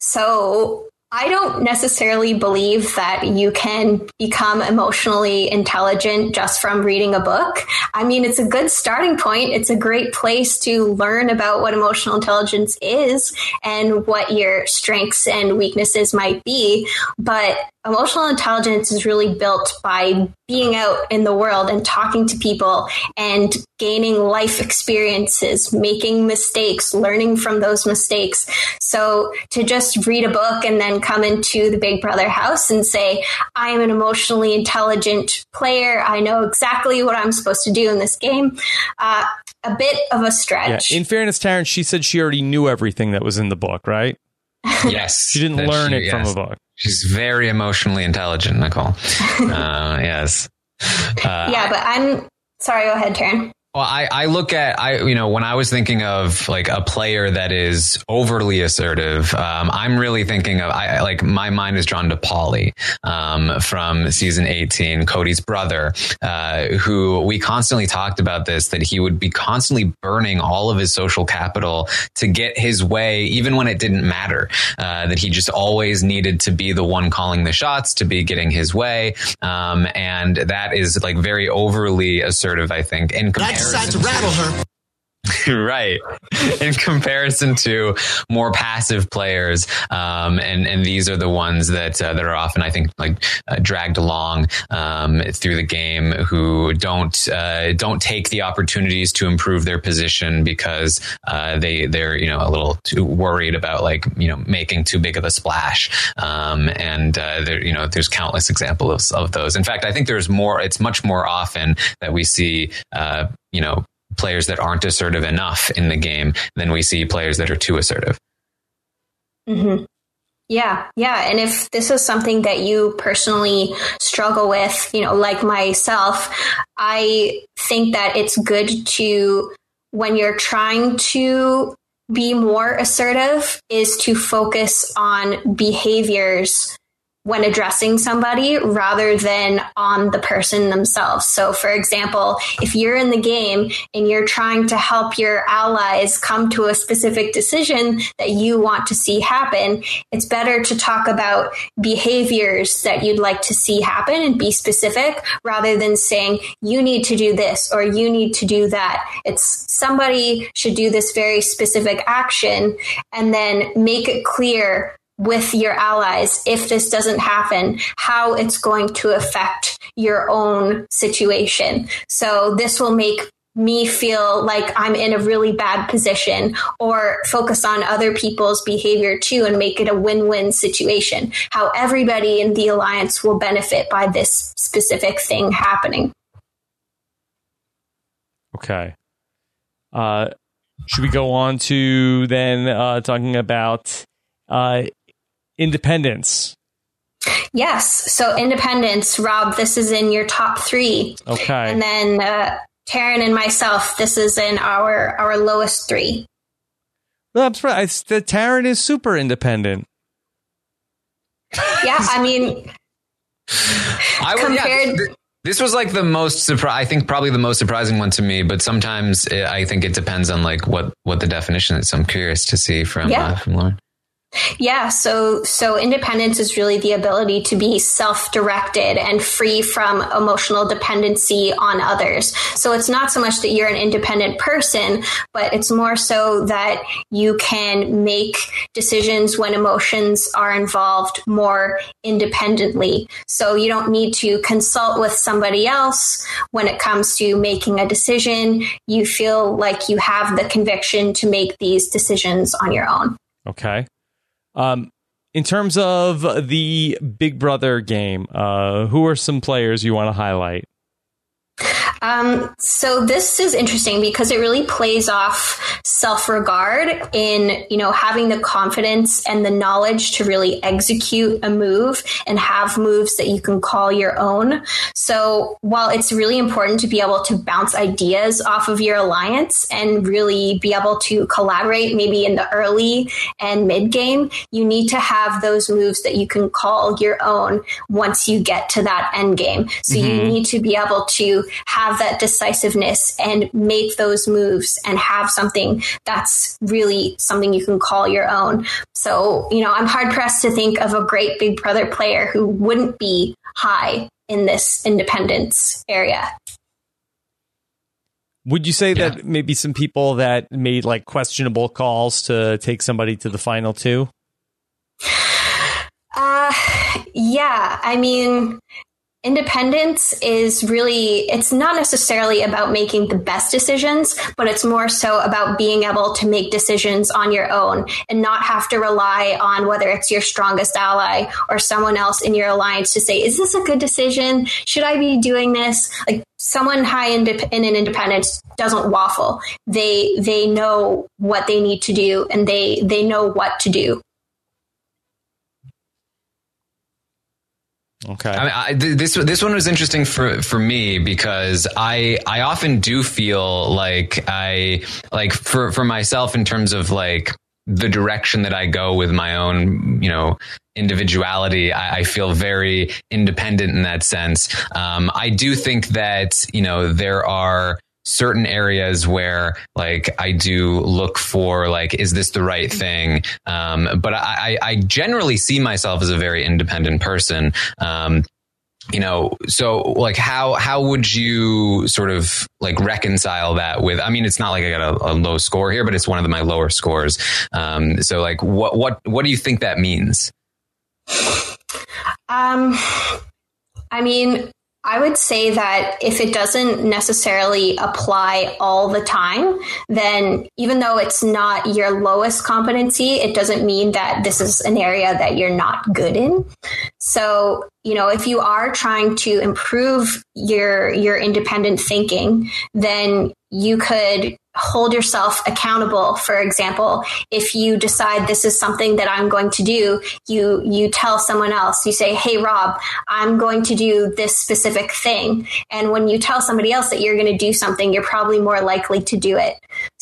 So I don't necessarily believe that you can become emotionally intelligent just from reading a book. I mean, it's a good starting point. It's a great place to learn about what emotional intelligence is and what your strengths and weaknesses might be. But emotional intelligence is really built by being out in the world and talking to people and gaining life experiences, making mistakes, learning from those mistakes. So to just read a book and then come into the Big Brother house and say, I am an emotionally intelligent player, I know exactly what I'm supposed to do in this game, uh, a bit of a stretch. Yeah. In fairness, Taryn, she said she already knew everything that was in the book, right? Yes. She didn't learn she, it yes. from a book. She's very emotionally intelligent, Nicole. uh, yes. Uh, yeah, but I'm sorry. Go ahead, Taryn. Well, I, I look at, I, you know, when I was thinking of like a player that is overly assertive, um, I'm really thinking of, I like my mind is drawn to Paulie, um, from season eighteen, Cody's brother, uh, who we constantly talked about this, that he would be constantly burning all of his social capital to get his way, even when it didn't matter, uh, that he just always needed to be the one calling the shots, to be getting his way. Um, and that is like very overly assertive, I think, in comparison. Decide to rattle her. Right. In comparison to more passive players. Um, and, and these are the ones that, uh, that are often, I think, like uh, dragged along, um, through the game, who don't, uh, don't take the opportunities to improve their position because, uh, they, they're, you know, a little too worried about like, you know, making too big of a splash. Um, and, uh, there, you know, there's countless examples of, of those. In fact, I think there's more, it's much more often that we see, uh, you know, players that aren't assertive enough in the game than we see players that are too assertive. Mm-hmm. Yeah. Yeah. And if this is something that you personally struggle with, you know, like myself, I think that it's good to, when you're trying to be more assertive, is to focus on behaviors when addressing somebody rather than on the person themselves. So, for example, if you're in the game and you're trying to help your allies come to a specific decision that you want to see happen, it's better to talk about behaviors that you'd like to see happen and be specific rather than saying, you need to do this or you need to do that. It's somebody should do this very specific action and then make it clear with your allies, if this doesn't happen, how it's going to affect your own situation. So this will make me feel like I'm in a really bad position, or focus on other people's behavior too and make it a win-win situation. How everybody in the alliance will benefit by this specific thing happening. Okay. Uh, should we go on to then uh, talking about uh, independence? Yes. So independence, Rob, this is in your top three. Okay. And then uh, Taryn and myself, this is in our, our lowest three. Well, I'm surprised. The Taryn is super independent. Yeah, I mean, I would, compared. Yeah, th- this was like the most surprise. I think probably the most surprising one to me. But sometimes it, I think it depends on like what, what the definition is. So I'm curious to see from yeah. uh, from Lauren. Yeah, so so independence is really the ability to be self-directed and free from emotional dependency on others. So it's not so much that you're an independent person, but it's more so that you can make decisions when emotions are involved more independently. So you don't need to consult with somebody else when it comes to making a decision. You feel like you have the conviction to make these decisions on your own. Okay. Um, in terms of the Big Brother game, uh, who are some players you want to highlight? Um, so this is interesting because it really plays off self-regard in, you know, having the confidence and the knowledge to really execute a move and have moves that you can call your own. So while it's really important to be able to bounce ideas off of your alliance and really be able to collaborate maybe in the early and mid game, you need to have those moves that you can call your own once you get to that end game. So mm-hmm. you need to be able to have that decisiveness and make those moves and have something that's really something you can call your own. So, you know, I'm hard pressed to think of a great Big Brother player who wouldn't be high in this independence area. Would you say yeah. that maybe some people that made like questionable calls to take somebody to the final two? Uh, yeah, I mean, independence is really, it's not necessarily about making the best decisions, but it's more so about being able to make decisions on your own and not have to rely on whether it's your strongest ally or someone else in your alliance to say, is this a good decision? Should I be doing this? Like someone high in, in an independence doesn't waffle. They, they know what they need to do and they, they know what to do. Okay. I mean, I, this this one was interesting for, for me because I I often do feel like I like for, for myself in terms of like the direction that I go with my own, you know, individuality. I, I feel very independent in that sense. Um, I do think that, you know, there are certain areas where like I do look for like, is this the right thing? Um, but I, I generally see myself as a very independent person. Um, you know, so like how, how would you sort of like reconcile that with, I mean, it's not like I got a, a low score here, but it's one of the, my lower scores. Um, so like what, what, what do you think that means? Um, I mean, I would say that if it doesn't necessarily apply all the time, then even though it's not your lowest competency, it doesn't mean that this is an area that you're not good in. So, you know, if you are trying to improve your your independent thinking, then you could hold yourself accountable. For example, if you decide this is something that I'm going to do, you you tell someone else, you say, hey, Rob, I'm going to do this specific thing. And when you tell somebody else that you're going to do something, you're probably more likely to do it.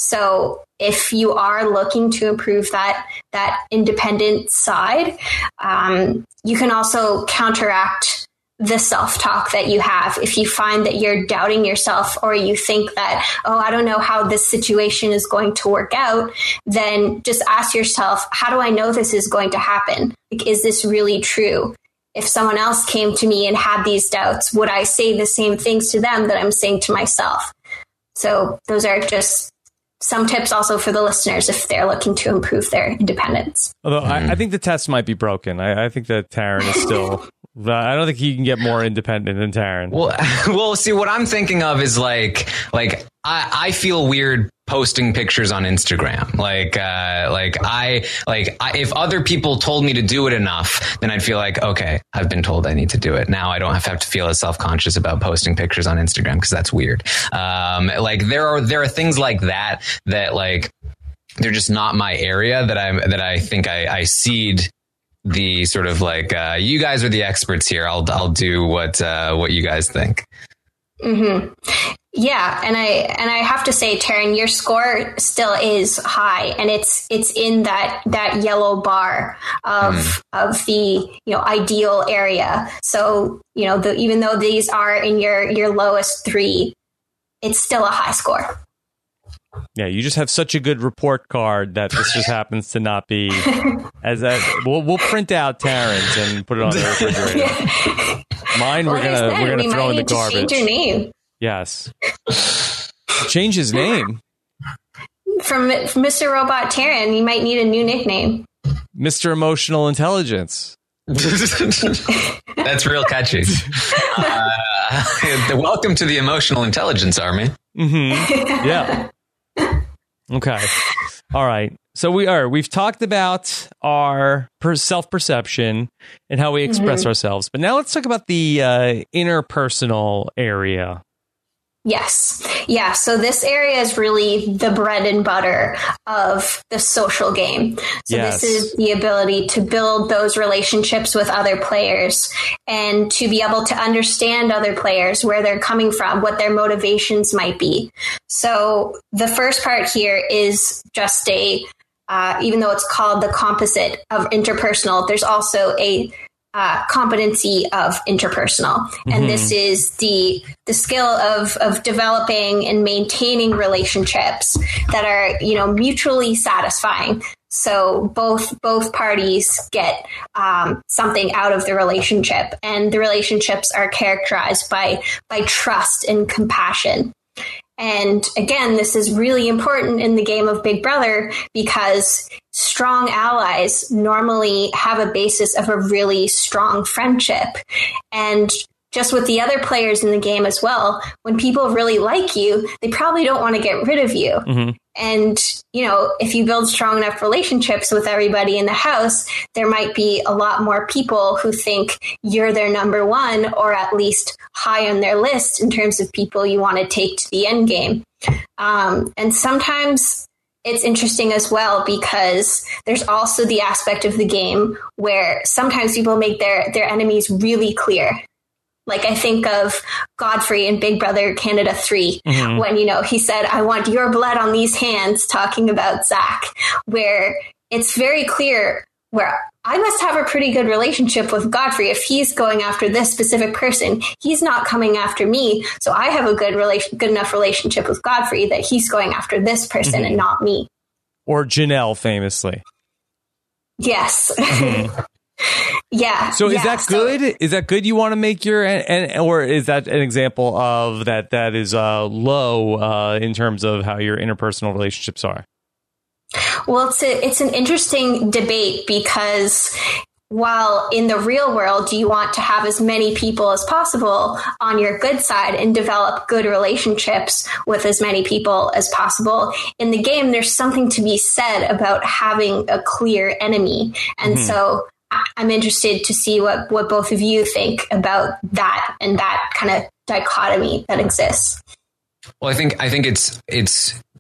So if you are looking to improve that that independent side, um, you can also counteract the self-talk that you have. If you find that you're doubting yourself, or you think that, oh, I don't know how this situation is going to work out, then just ask yourself, how do I know this is going to happen? Like, is this really true? If someone else came to me and had these doubts, would I say the same things to them that I'm saying to myself? So those are just some tips also for the listeners if they're looking to improve their independence. Although mm. I, I think the test might be broken. I, I think that Taryn is still... I don't think he can get more independent than Taryn. Well, well, see, what I'm thinking of is like, like I, I feel weird posting pictures on Instagram. Like, uh, like I, like I, if other people told me to do it enough, then I'd feel like, okay, I've been told I need to do it. Now I don't have to, have to feel as self-conscious about posting pictures on Instagram because that's weird. Um, like there are, there are things like that, that like, they're just not my area that I'm, that I think I, I cede the sort of like, uh, you guys are the experts here. I'll, I'll do what, uh, what you guys think. Mm-hmm. Yeah. And I, and I have to say, Taryn, your score still is high, and it's, it's in that, that yellow bar of, mm. of the, you know, ideal area. So, you know, the, even though these are in your, your lowest three, it's still a high score. Yeah, you just have such a good report card that this just happens to not be as that. We'll, we'll print out Taryn's and put it on the refrigerator. Yeah. Mine, we're gonna we're gonna we throw in the garbage. Change your name. Yes, change his name from Mister Robot Taryn. You might need a new nickname, Mister Emotional Intelligence. That's real catchy. Uh, welcome to the Emotional Intelligence Army. Mm-hmm. Yeah. Okay. All right. So we are, we've talked about our per- self-perception and how we express mm-hmm. ourselves, but now let's talk about the uh, interpersonal area. Yes. Yeah. So this area is really the bread and butter of the social game. So yes. This is the ability to build those relationships with other players and to be able to understand other players, where they're coming from, what their motivations might be. So the first part here is just a, uh, even though it's called the composite of interpersonal, there's also a Uh, competency of interpersonal. Mm-hmm. And this is the the skill of of developing and maintaining relationships that are, you know, mutually satisfying. So both both parties get um, something out of the relationship, and the relationships are characterized by by trust and compassion. And again, this is really important in the game of Big Brother because strong allies normally have a basis of a really strong friendship. And just with the other players in the game as well, when people really like you, they probably don't want to get rid of you. Mm-hmm. And, you know, if you build strong enough relationships with everybody in the house, there might be a lot more people who think you're their number one, or at least high on their list in terms of people you want to take to the end game. Um, and sometimes it's interesting as well because there's also the aspect of the game where sometimes people make their, their enemies really clear. Like I think of Godfrey in Big Brother Canada three, mm-hmm. when, you know, he said, I want your blood on these hands, talking about Zach, where it's very clear where I must have a pretty good relationship with Godfrey. If he's going after this specific person, he's not coming after me. So I have a good relation, good enough relationship with Godfrey that he's going after this person mm-hmm. and not me. Or Janelle, famously. Yes. Mm-hmm. Yeah. So is yeah, that good? So, is that good? You want to make your, and, or is that an example of that that is uh, low uh, in terms of how your interpersonal relationships are? Well, it's a, it's an interesting debate because while in the real world, you want to have as many people as possible on your good side and develop good relationships with as many people as possible. In the game, there's something to be said about having a clear enemy. And mm-hmm. so I'm interested to see what, what both of you think about that and that kind of dichotomy that exists. Well, I think I think it's it's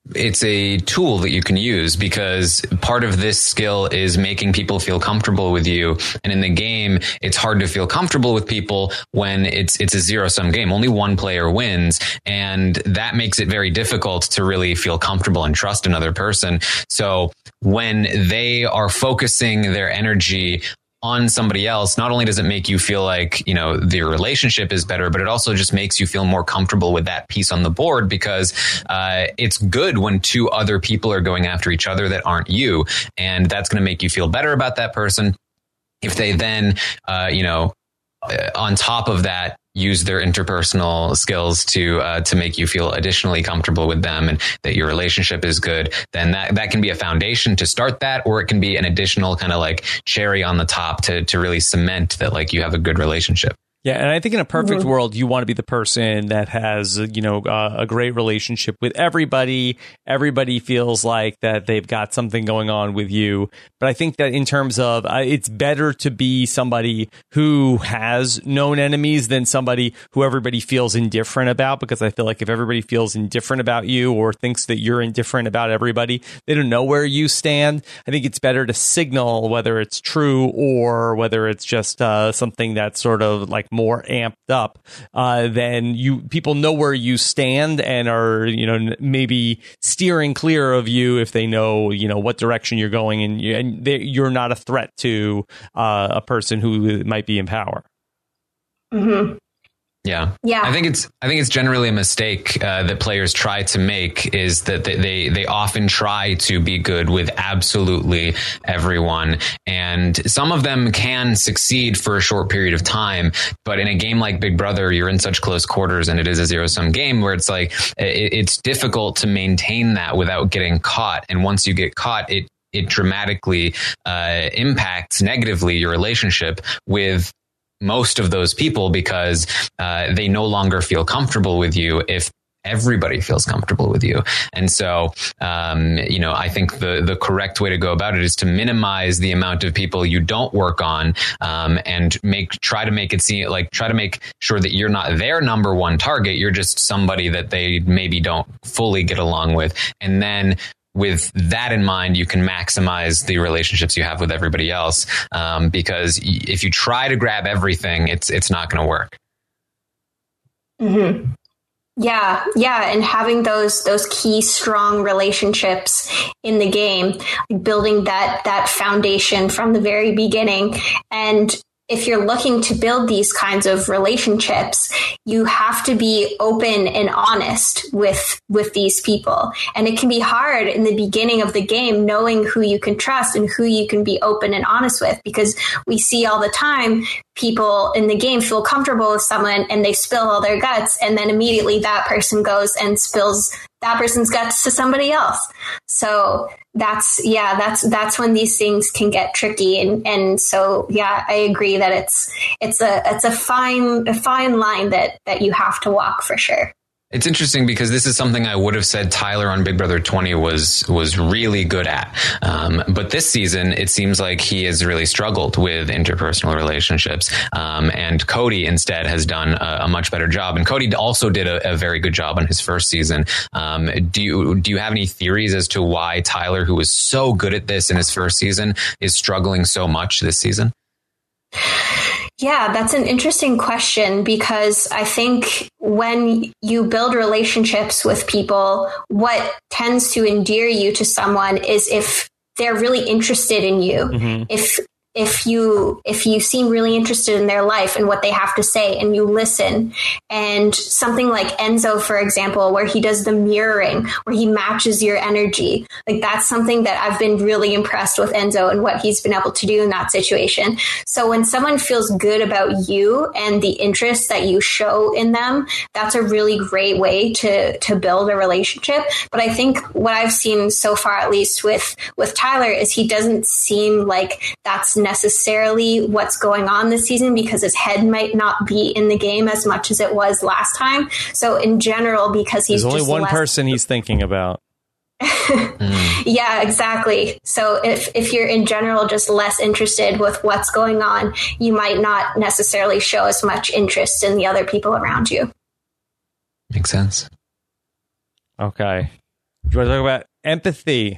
it's a tool that you can use, because part of this skill is making people feel comfortable with you. And in the game, it's hard to feel comfortable with people when it's it's a zero sum game. Only one player wins, and that makes it very difficult to really feel comfortable and trust another person. So when they are focusing their energy on somebody else, not only does it make you feel like, you know, the relationship is better, but it also just makes you feel more comfortable with that piece on the board, because uh, it's good when two other people are going after each other that aren't you. And that's going to make you feel better about that person. If they then, uh, you know, uh, on top of that, use their interpersonal skills to uh, to make you feel additionally comfortable with them and that your relationship is good, then that, that can be a foundation to start that, or it can be an additional kind of like cherry on the top to to really cement that like you have a good relationship. Yeah, and I think in a perfect Mm-hmm. world, you want to be the person that has, you know, uh, a great relationship with everybody. Everybody feels like that they've got something going on with you. But I think that in terms of, uh, it's better to be somebody who has known enemies than somebody who everybody feels indifferent about, because I feel like if everybody feels indifferent about you or thinks that you're indifferent about everybody, they don't know where you stand. I think it's better to signal whether it's true or whether it's just uh, something that's sort of like more amped up, uh, then you people know where you stand and are, you know, maybe steering clear of you if they know, you know, what direction you're going, and, you, and they, you're not a threat to uh, a person who might be in power. Mm-hmm. Yeah. Yeah. I think it's I think it's generally a mistake uh, that players try to make, is that they, they they often try to be good with absolutely everyone. And some of them can succeed for a short period of time. But in a game like Big Brother, you're in such close quarters, and it is a zero sum game where it's like it, it's difficult to maintain that without getting caught. And once you get caught, it it dramatically uh, impacts negatively your relationship with most of those people, because uh, they no longer feel comfortable with you if everybody feels comfortable with you. And so, um, you know, I think the, the correct way to go about it is to minimize the amount of people you don't work on, um, and make, try to make it seem like, try to make sure that you're not their number one target. You're just somebody that they maybe don't fully get along with. And then with that in mind, you can maximize the relationships you have with everybody else. Um, because if you try to grab everything, it's, it's not going to work. Mm-hmm. Yeah, yeah, and having those those key strong relationships in the game, building that that foundation from the very beginning. And if you're looking to build these kinds of relationships, you have to be open and honest with with these people. And it can be hard in the beginning of the game, knowing who you can trust and who you can be open and honest with, because we see all the time people in the game feel comfortable with someone and they spill all their guts, and then immediately that person goes and spills that person's guts to somebody else. So that's, yeah, that's, that's when these things can get tricky. And, and so, yeah, I agree that it's, it's a, it's a fine, a fine line that, that you have to walk for sure. It's interesting because this is something I would have said Tyler on Big Brother twenty was was really good at. Um, but this season, it seems like he has really struggled with interpersonal relationships. Um, and Cody instead has done a, a much better job. And Cody also did a, a very good job on his first season. Um, do you do you have any theories as to why Tyler, who was so good at this in his first season, is struggling so much this season? Yeah, that's an interesting question, because I think when you build relationships with people, what tends to endear you to someone is if they're really interested in you. Mm-hmm. If if you if you seem really interested in their life and what they have to say, and you listen. And something like Enzo, for example, where he does the mirroring, where he matches your energy, like that's something that I've been really impressed with Enzo and what he's been able to do in that situation. So when someone feels good about you and the interest that you show in them, that's a really great way to to build a relationship. But I think what I've seen so far, at least with with Tyler, is he doesn't seem like that's necessarily what's going on this season, because his head might not be in the game as much as it was last time. So in general, because he's There's only just one less- person he's thinking about. mm. Yeah, exactly. So if, if you're in general just less interested with what's going on, you might not necessarily show as much interest in the other people around you. Makes sense. Okay. Do you want to talk about empathy?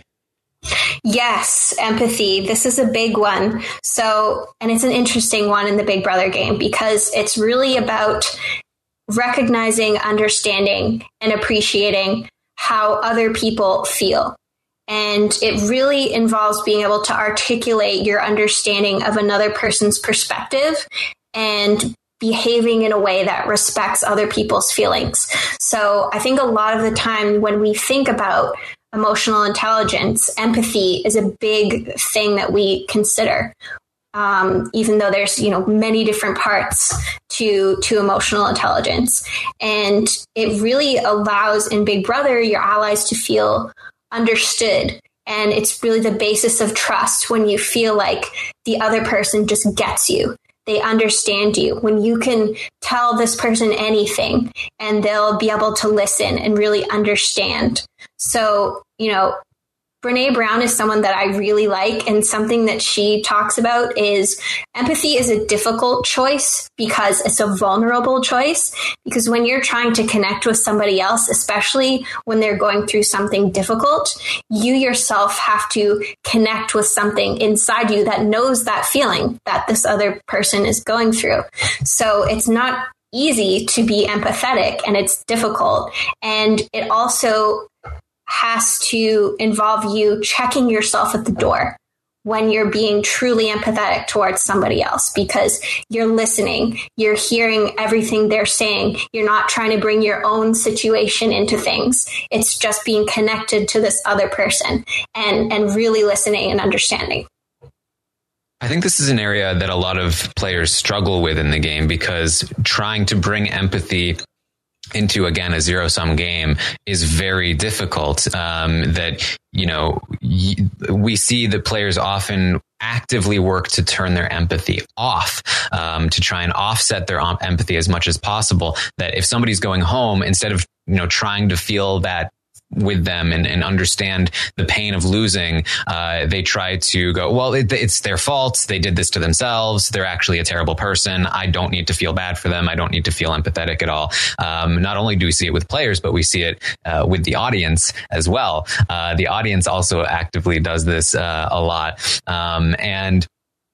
Yes, empathy. This is a big one. So, and it's an interesting one in the Big Brother game because it's really about recognizing, understanding, and appreciating how other people feel. And it really involves being able to articulate your understanding of another person's perspective and behaving in a way that respects other people's feelings. So I think a lot of the time when we think about emotional intelligence, empathy is a big thing that we consider. Um, even though there's, you know, many different parts to to emotional intelligence. And it really allows in Big Brother your allies to feel understood. And it's really the basis of trust when you feel like the other person just gets you. They understand you. When you can tell this person anything and they'll be able to listen and really understand. So, you know, Brene Brown is someone that I really like, and something that she talks about is empathy is a difficult choice because it's a vulnerable choice. Because when you're trying to connect with somebody else, especially when they're going through something difficult, you yourself have to connect with something inside you that knows that feeling that this other person is going through. So it's not easy to be empathetic, and it's difficult. And it also has to involve you checking yourself at the door when you're being truly empathetic towards somebody else, because you're listening, you're hearing everything they're saying. You're not trying to bring your own situation into things. It's just being connected to this other person and, and really listening and understanding. I think this is an area that a lot of players struggle with in the game, because trying to bring empathy into, again, a zero sum game is very difficult. Um, that, you know, y- we see that players often actively work to turn their empathy off, um, to try and offset their empathy as much as possible. That if somebody's going home, instead of, you know, trying to feel that with them and, and understand the pain of losing, uh, they try to go, well, it, it's their fault. They did this to themselves. They're actually a terrible person. I don't need to feel bad for them. I don't need to feel empathetic at all. Um, not only do we see it with players, but we see it uh, with the audience as well. Uh, the audience also actively does this uh, a lot. Um, and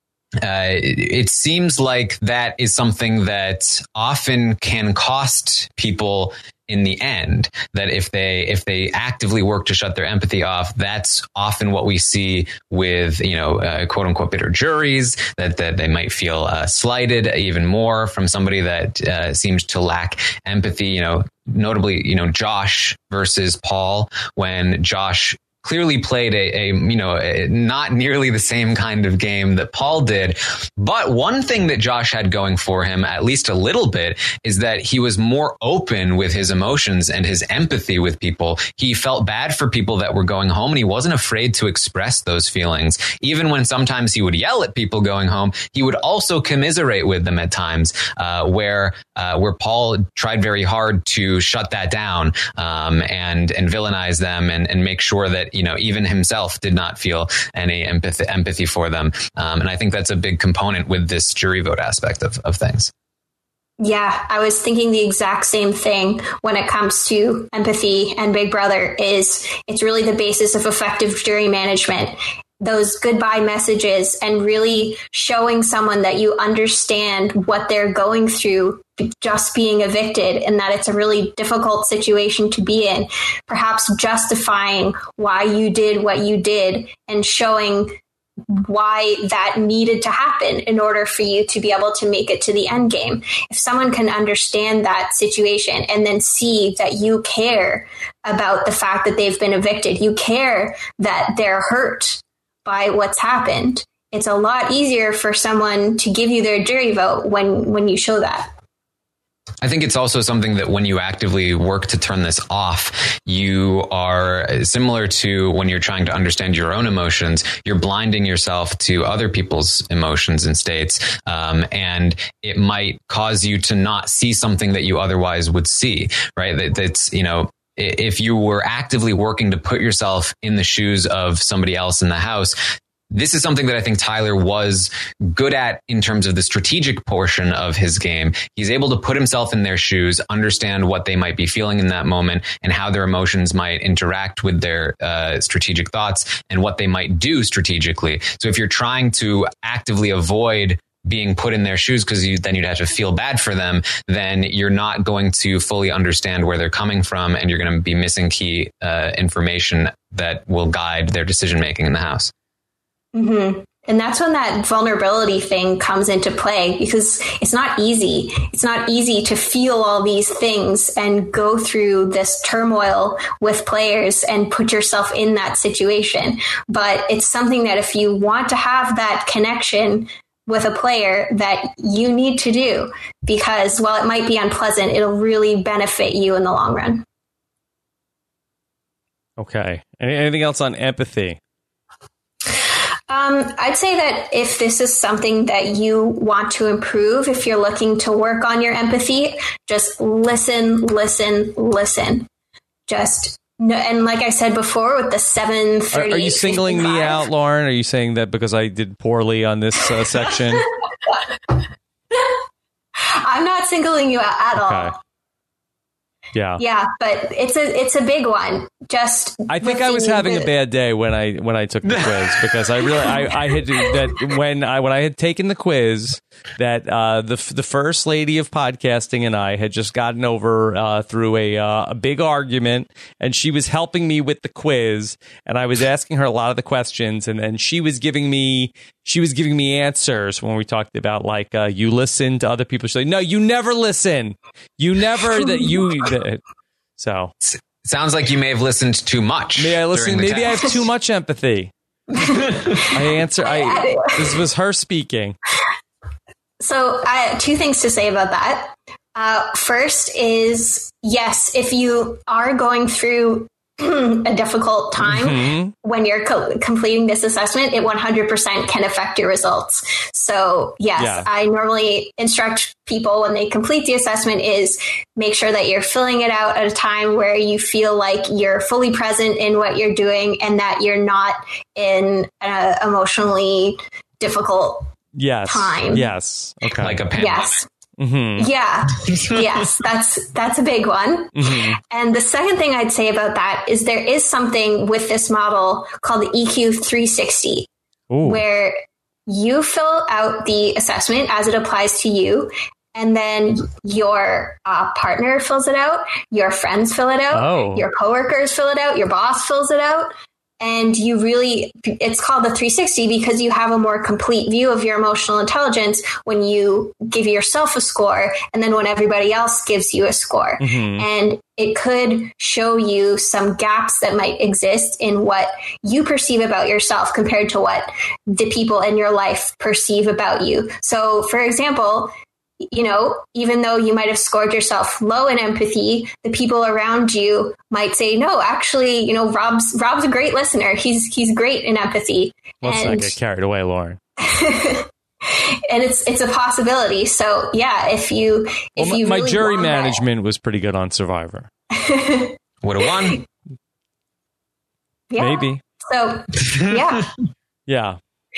Uh, it, it seems like that is something that often can cost people in the end, that if they if they actively work to shut their empathy off, that's often what we see with, you know, uh, quote unquote bitter juries, that, that they might feel uh, slighted even more from somebody that uh, seems to lack empathy. You know, notably, you know, Josh versus Paul, when Josh clearly played a, a you know, a, not nearly the same kind of game that Paul did. But one thing that Josh had going for him, at least a little bit, is that he was more open with his emotions and his empathy with people. He felt bad for people that were going home, and he wasn't afraid to express those feelings. Even when sometimes he would yell at people going home, he would also commiserate with them at times, uh, where uh, where Paul tried very hard to shut that down, um, and and villainize them and, and make sure that, you know, even himself did not feel any empathy, empathy for them. Um, and I think that's a big component with this jury vote aspect of, of things. Yeah, I was thinking the exact same thing when it comes to empathy and Big Brother. Is it's really the basis of effective jury management. Those goodbye messages and really showing someone that you understand what they're going through just being evicted, and that it's a really difficult situation to be in, perhaps justifying why you did what you did and showing why that needed to happen in order for you to be able to make it to the end game. If someone can understand that situation and then see that you care about the fact that they've been evicted, you care that they're hurt by what's happened, it's a lot easier for someone to give you their jury vote when, when you show that. I think it's also something that when you actively work to turn this off, you are similar to when you're trying to understand your own emotions, you're blinding yourself to other people's emotions and states. Um, and it might cause you to not see something that you otherwise would see, right? That, that's, you know, if you were actively working to put yourself in the shoes of somebody else in the house, this is something that I think Tyler was good at in terms of the strategic portion of his game. He's able to put himself in their shoes, understand what they might be feeling in that moment and how their emotions might interact with their uh, strategic thoughts and what they might do strategically. So if you're trying to actively avoid being put in their shoes because you, then you'd have to feel bad for them, then you're not going to fully understand where they're coming from and you're going to be missing key uh, information that will guide their decision making in the house. Mm-hmm. And that's when that vulnerability thing comes into play, because it's not easy. It's not easy to feel all these things and go through this turmoil with players and put yourself in that situation. But it's something that if you want to have that connection with a player, that you need to do, because while it might be unpleasant, it'll really benefit you in the long run. Okay. Anything else on empathy? Um, I'd say that if this is something that you want to improve, if you're looking to work on your empathy, just listen, listen, listen. Just no, and like I said before, with the seven thirty. Are, are you singling fifty-five me out, Lauren? Are you saying that because I did poorly on this uh, section? I'm not singling you out at okay. all. Yeah. Yeah, but it's a it's a big one. Just I think I was having a bad day when I when I took the quiz, because I really I, I had that when I when I had taken the quiz, that uh, the the first lady of podcasting and I had just gotten over uh, through a uh, a big argument, and she was helping me with the quiz, and I was asking her a lot of the questions, and then she was giving me she was giving me answers when we talked about like uh, you listen to other people. She's like, no, you never listen, you never that you. That, so. Sounds like you may have listened too much. Maybe I listen. Maybe I have too much empathy. I answer. I this was her speaking. So I have two things to say about that. Uh, first is, yes, if you are going through a difficult time mm-hmm. when you're co- completing this assessment, it one hundred percent can affect your results. So yes, yeah. I normally instruct people when they complete the assessment is make sure that you're filling it out at a time where you feel like you're fully present in what you're doing and that you're not in an emotionally difficult yes. time. Yes. Okay. Like a pandemic. Yes. Mm-hmm. Yeah. Yes, that's that's a big one. Mm-hmm. And the second thing I'd say about that is there is something with this model called the E Q three sixty, Ooh. Where you fill out the assessment as it applies to you, and then your uh, partner fills it out, your friends fill it out, oh. your coworkers fill it out, your boss fills it out. And you really, it's called the three sixty because you have a more complete view of your emotional intelligence when you give yourself a score and then when everybody else gives you a score. Mm-hmm. And it could show you some gaps that might exist in what you perceive about yourself compared to what the people in your life perceive about you. So, for example, you know, even though you might have scored yourself low in empathy, the people around you might say, no, actually, you know, Rob's Rob's a great listener. He's he's great in empathy. Let's and, not get carried away, Lauren. and it's it's a possibility. So yeah, if you if well, you my, really my jury want management that, was pretty good on Survivor. Would have won. Yeah. Maybe. So yeah. yeah.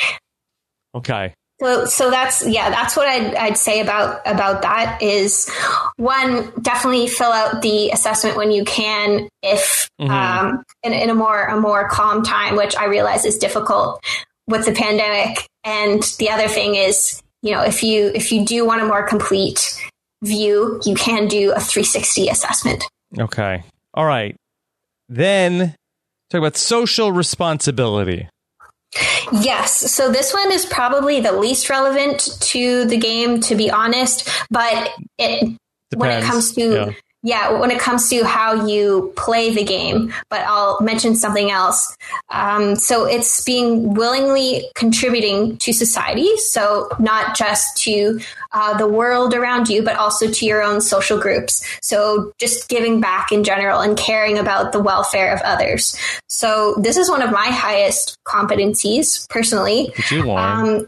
Okay. So, so that's, yeah, that's what I'd, I'd say about, about that is one, definitely fill out the assessment when you can, if, mm-hmm. um, in, in a more, a more calm time, which I realize is difficult with the pandemic. And the other thing is, you know, if you, if you do want a more complete view, you can do a three sixty assessment. Okay. All right. Then talk about social responsibility. Yes. So this one is probably the least relevant to the game, to be honest, but it, Depends. when it comes to, yeah. yeah, when it comes to how you play the game, but I'll mention something else. Um, so it's being willingly contributing to society. So not just to uh, the world around you, but also to your own social groups. So just giving back in general and caring about the welfare of others. So this is one of my highest competencies personally. Look at you, Lauren. Um,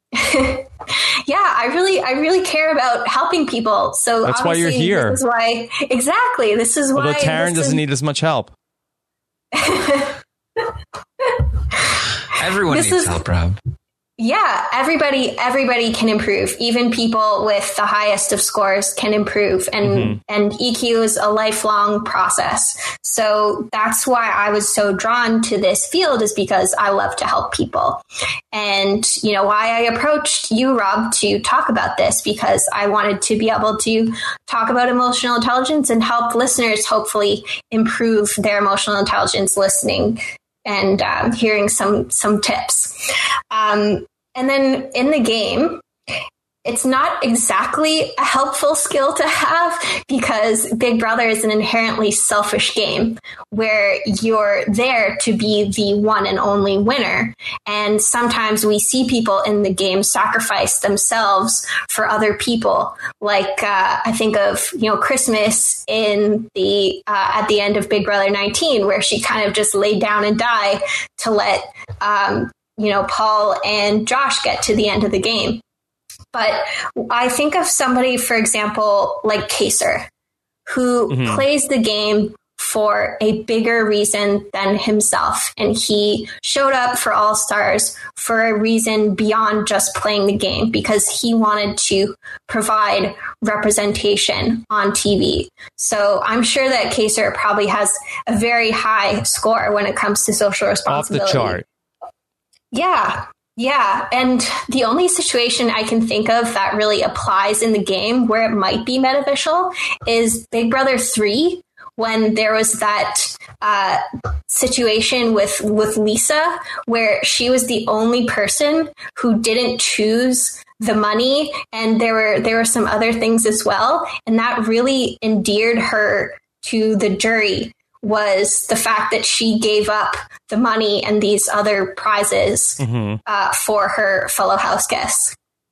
yeah, I really, I really care about helping people. So that's why you're here. This is why, exactly. This is Although why Taryn doesn't is, need as much help. Everyone this needs is, help, Rob. Yeah, everybody, everybody can improve. Even people with the highest of scores can improve. And, mm-hmm. and E Q is a lifelong process. So that's why I was so drawn to this field, is because I love to help people. And, you know, why I approached you, Rob, to talk about this, because I wanted to be able to talk about emotional intelligence and help listeners hopefully improve their emotional intelligence listening and um, hearing some some tips. Um, and then in the game, it's not exactly a helpful skill to have, because Big Brother is an inherently selfish game where you're there to be the one and only winner. And sometimes we see people in the game sacrifice themselves for other people. Like uh, I think of, you know, Christmas in the uh, at the end of Big Brother nineteen, where she kind of just laid down and died to let, um, you know, Paul and Josh get to the end of the game. But I think of somebody, for example, like Kaser, who mm-hmm. plays the game for a bigger reason than himself. And he showed up for All Stars for a reason beyond just playing the game, because he wanted to provide representation on T V. So I'm sure that Kaser probably has a very high score when it comes to social responsibility. Off the chart. Yeah. Yeah. And the only situation I can think of that really applies in the game where it might be beneficial is Big Brother three, when there was that uh, situation with, with Lisa, where she was the only person who didn't choose the money. And there were there were some other things as well. And that really endeared her to the jury, was the fact that she gave up the money and these other prizes mm-hmm. uh, for her fellow house guests.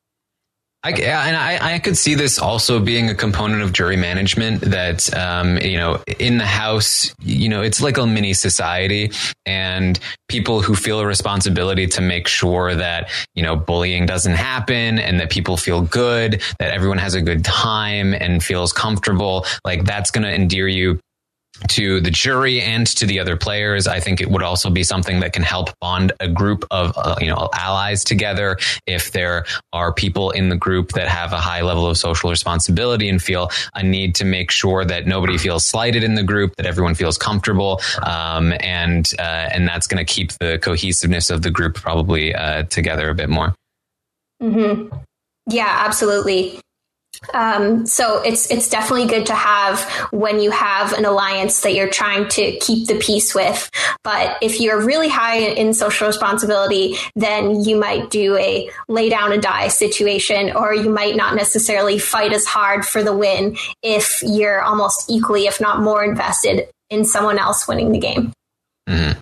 I, and I, I could see this also being a component of jury management, that, um, you know, in the house, you know, it's like a mini society, and people who feel a responsibility to make sure that, you know, bullying doesn't happen and that people feel good, that everyone has a good time and feels comfortable. Like, that's going to endear you to the jury and to the other players. I think it would also be something that can help bond a group of, uh, you know, allies together. If there are people in the group that have a high level of social responsibility and feel a need to make sure that nobody feels slighted in the group, that everyone feels comfortable. Um, and, uh, and that's going to keep the cohesiveness of the group probably, uh, together a bit more. Mm-hmm. Yeah, absolutely. Um, so it's it's definitely good to have when you have an alliance that you're trying to keep the peace with. But if you're really high in social responsibility, then you might do a lay down and die situation, or you might not necessarily fight as hard for the win if you're almost equally, if not more, invested in someone else winning the game. Mm-hmm.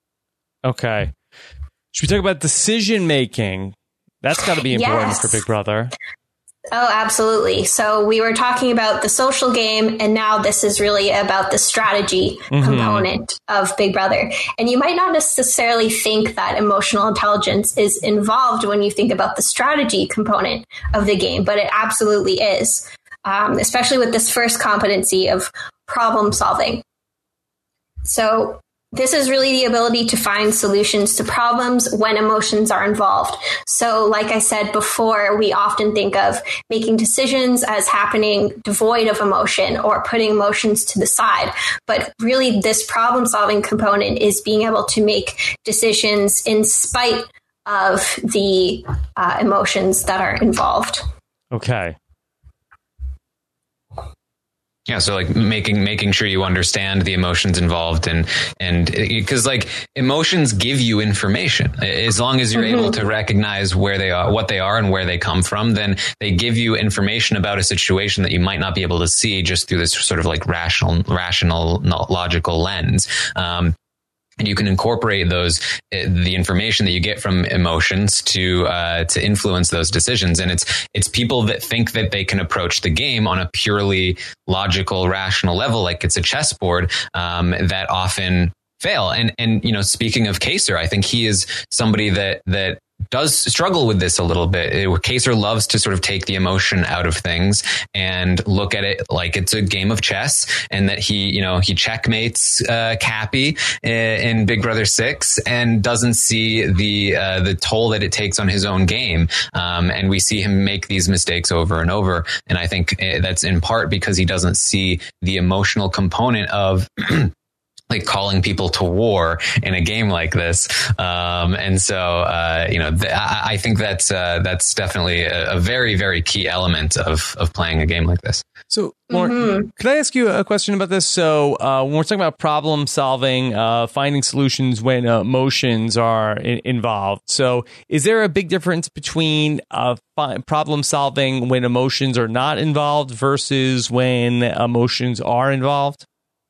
Okay. Should we talk about decision making? That's got to be important yes. for Big Brother. Oh, absolutely. So we were talking about the social game, and now this is really about the strategy mm-hmm. component of Big Brother. And you might not necessarily think that emotional intelligence is involved when you think about the strategy component of the game, but it absolutely is, um, especially with this first competency of problem solving. So this is really the ability to find solutions to problems when emotions are involved. So like I said before, we often think of making decisions as happening devoid of emotion or putting emotions to the side. But really, this problem solving component is being able to make decisions in spite of the uh, emotions that are involved. Okay. Yeah, so like making making sure you understand the emotions involved, and and because like emotions give you information. As long as you're mm-hmm. able to recognize where they are, what they are, and where they come from, then they give you information about a situation that you might not be able to see just through this sort of like rational, rational, logical lens. Um, And you can incorporate those, the information that you get from emotions to, uh, to influence those decisions. And it's, it's people that think that they can approach the game on a purely logical, rational level, like it's a chessboard, um, that often fail. And, and, you know, speaking of Kaser, I think he is somebody that, that does struggle with this a little bit. Kaser loves to sort of take the emotion out of things and look at it like it's a game of chess, and that he, you know, he checkmates uh, Cappy in, in Big Brother six and doesn't see the uh, the toll that it takes on his own game. Um, and we see him make these mistakes over and over. And I think that's in part because he doesn't see the emotional component of like calling people to war in a game like this. Um, and so, uh, you know, th- I, I think that's, uh, that's definitely a, a very, very key element of, of playing a game like this. So, Lauren, mm-hmm. Can I ask you a question about this? So, uh, when we're talking about problem solving, uh, finding solutions when uh, emotions are in- involved. So, is there a big difference between uh, fi- problem solving when emotions are not involved versus when emotions are involved?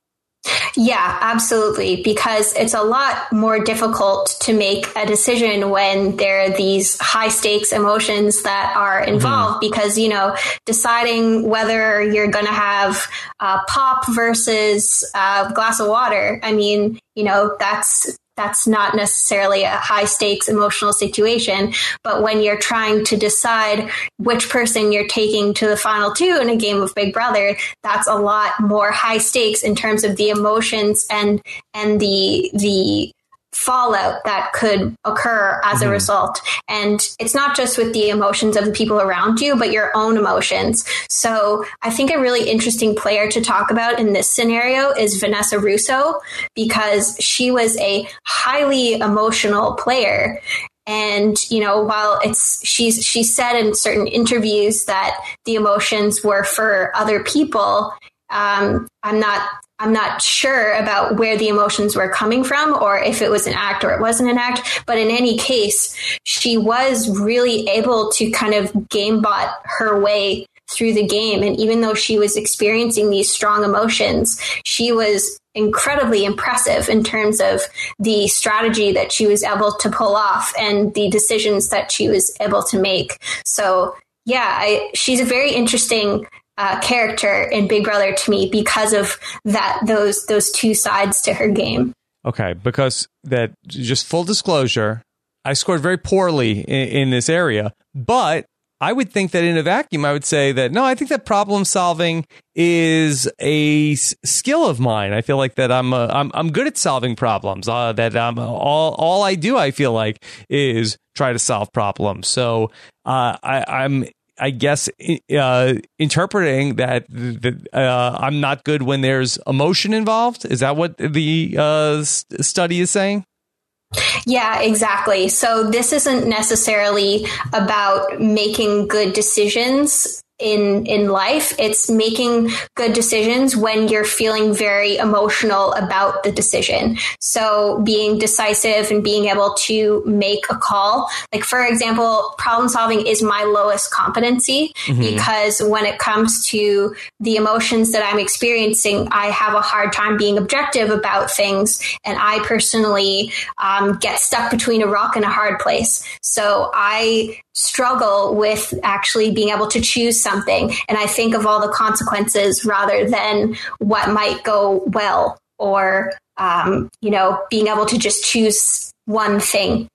Yeah, absolutely. Because it's a lot more difficult to make a decision when there are these high stakes emotions that are involved. Mm-hmm. Because, you know, deciding whether you're going to have uh, pop versus a glass of water, I mean, you know, that's that's not necessarily a high stakes emotional situation. But when you're trying to decide which person you're taking to the final two in a game of Big Brother, that's a lot more high stakes in terms of the emotions and and the the fallout that could occur as mm-hmm. a result. And it's not just with the emotions of the people around you, but your own emotions. So I think a really interesting player to talk about in this scenario is Vanessa Russo, because she was a highly emotional player. And, you know, while it's she's she said in certain interviews that the emotions were for other people, um, I'm not I'm not sure about where the emotions were coming from, or if it was an act or it wasn't an act. But in any case, she was really able to kind of gamebot her way through the game. And even though she was experiencing these strong emotions, she was incredibly impressive in terms of the strategy that she was able to pull off and the decisions that she was able to make. So, yeah, I, she's a very interesting Uh, character in Big Brother to me because of that those those two sides to her game. Okay, because that, just full disclosure, I scored very poorly in, in this area, but I would think that in a vacuum, I would say that, no, I think that problem solving is a s- skill of mine. I feel like that I'm uh, I'm I'm good at solving problems. Uh, that I'm all all I do, I feel like, is try to solve problems. So uh, I, I'm. I guess uh, interpreting that the, uh, I'm not good when there's emotion involved. Is that what the uh, st- study is saying? Yeah, exactly. So this isn't necessarily about making good decisions in in life. It's making good decisions when you're feeling very emotional about the decision. So being decisive and being able to make a call. Like, for example, problem solving is my lowest competency mm-hmm. because when it comes to the emotions that I'm experiencing, I have a hard time being objective about things. And I personally um, get stuck between a rock and a hard place. So I struggle with actually being able to choose something. And I think of all the consequences rather than what might go well, or, um, you know, being able to just choose one thing.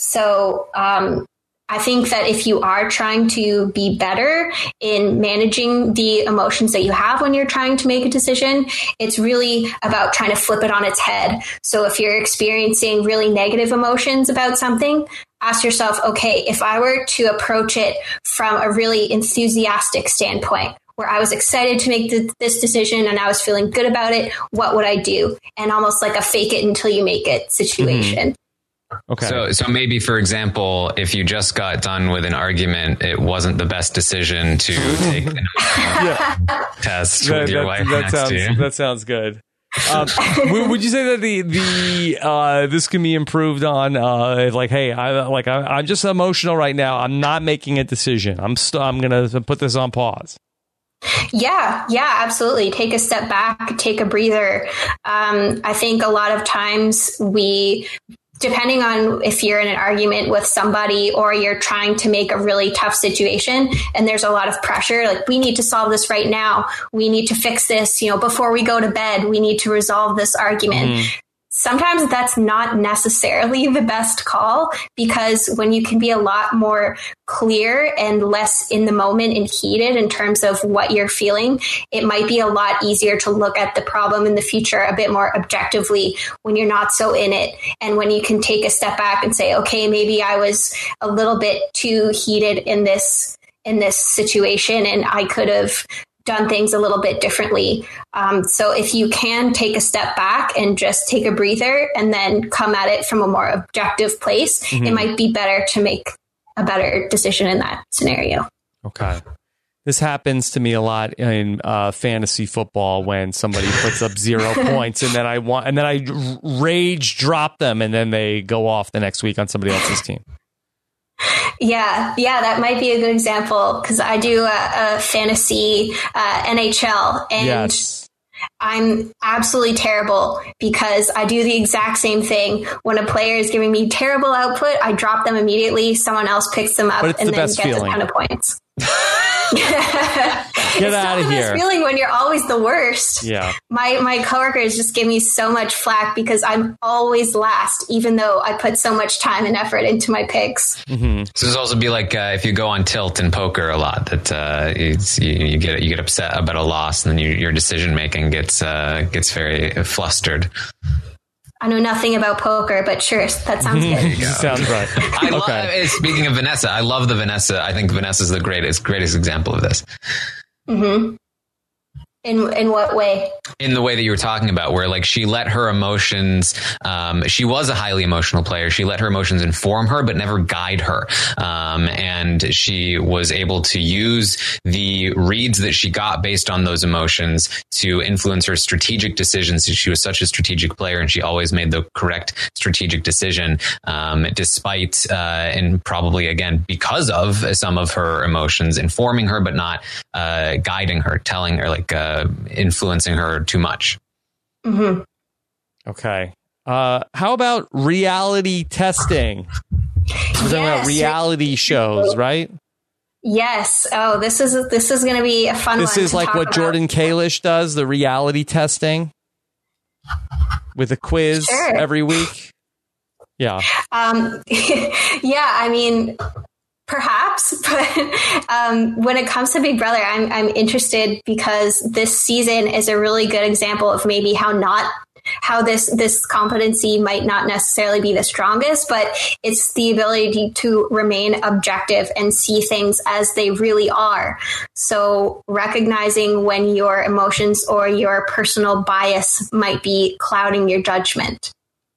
So um, I think that if you are trying to be better in managing the emotions that you have when you're trying to make a decision, it's really about trying to flip it on its head. So if you're experiencing really negative emotions about something, ask yourself, okay, if I were to approach it from a really enthusiastic standpoint, where I was excited to make the, this decision and I was feeling good about it, what would I do? And almost like a fake it until you make it situation. Mm-hmm. Okay. So, so maybe, for example, if you just got done with an argument, it wasn't the best decision to take an yeah. test that, with your that, wife that next sounds, to you. That sounds good. Um, would you say that the the uh, this can be improved on? Uh, like, hey, I like I, I'm just emotional right now. I'm not making a decision. I'm st- I'm gonna put this on pause. Yeah, yeah, absolutely. Take a step back, take a breather. Um, I think a lot of times we, depending on if you're in an argument with somebody or you're trying to make a really tough situation and there's a lot of pressure, like we need to solve this right now. We need to fix this, you know, before we go to bed, we need to resolve this argument. Mm. sometimes that's not necessarily the best call, because when you can be a lot more clear and less in the moment and heated in terms of what you're feeling, it might be a lot easier to look at the problem in the future a bit more objectively when you're not so in it. And when you can take a step back and say, okay, maybe I was a little bit too heated in this in this situation and I could have done things a little bit differently. Um, so if you can take a step back and just take a breather and then come at it from a more objective place, mm-hmm. it might be better to make a better decision in that scenario. Okay. This happens to me a lot in uh, fantasy football when somebody puts up zero points and then I want, and then I rage drop them and then they go off the next week on somebody else's team. Yeah, yeah, that might be a good example, because I do a, a fantasy uh, N H L, and yes. I'm absolutely terrible because I do the exact same thing. When a player is giving me terrible output, I drop them immediately. Someone else picks them up and the then gets feeling. a ton of points. Get out of here. It's the best feeling when you're always the worst. Yeah. My my coworkers just give me so much flack because I'm always last, even though I put so much time and effort into my picks. Mm-hmm. So this also be like uh, if you go on tilt in poker a lot, that uh, it's, you, you get you get upset about a loss, and then you, your decision making gets uh, gets very flustered. I know nothing about poker, but sure, that sounds good. Sounds right. I okay. love, speaking of Vanessa, I love the Vanessa. I think Vanessa's the greatest, greatest example of this. Mm-hmm. In in what way? In the way that you were talking about, where like she let her emotions, um, she was a highly emotional player. She let her emotions inform her, but never guide her. Um, and she was able to use the reads that she got based on those emotions to influence her strategic decisions. She was such a strategic player, and she always made the correct strategic decision, um, despite, uh, and probably again, because of some of her emotions informing her, but not, uh, guiding her, telling her like, uh, Uh, influencing her too much. Mm-hmm. Okay. Uh, how about reality testing? We're talking yes. about reality shows, right? Yes. Oh, this is this is going to be a fun this one. This is like what about. Jordan Kalish does, the reality testing with a quiz sure. every week. Yeah. Um, yeah. I mean, perhaps, but um, when it comes to Big Brother, I'm I'm interested because this season is a really good example of maybe how not how this this competency might not necessarily be the strongest, but it's the ability to remain objective and see things as they really are. So recognizing when your emotions or your personal bias might be clouding your judgment.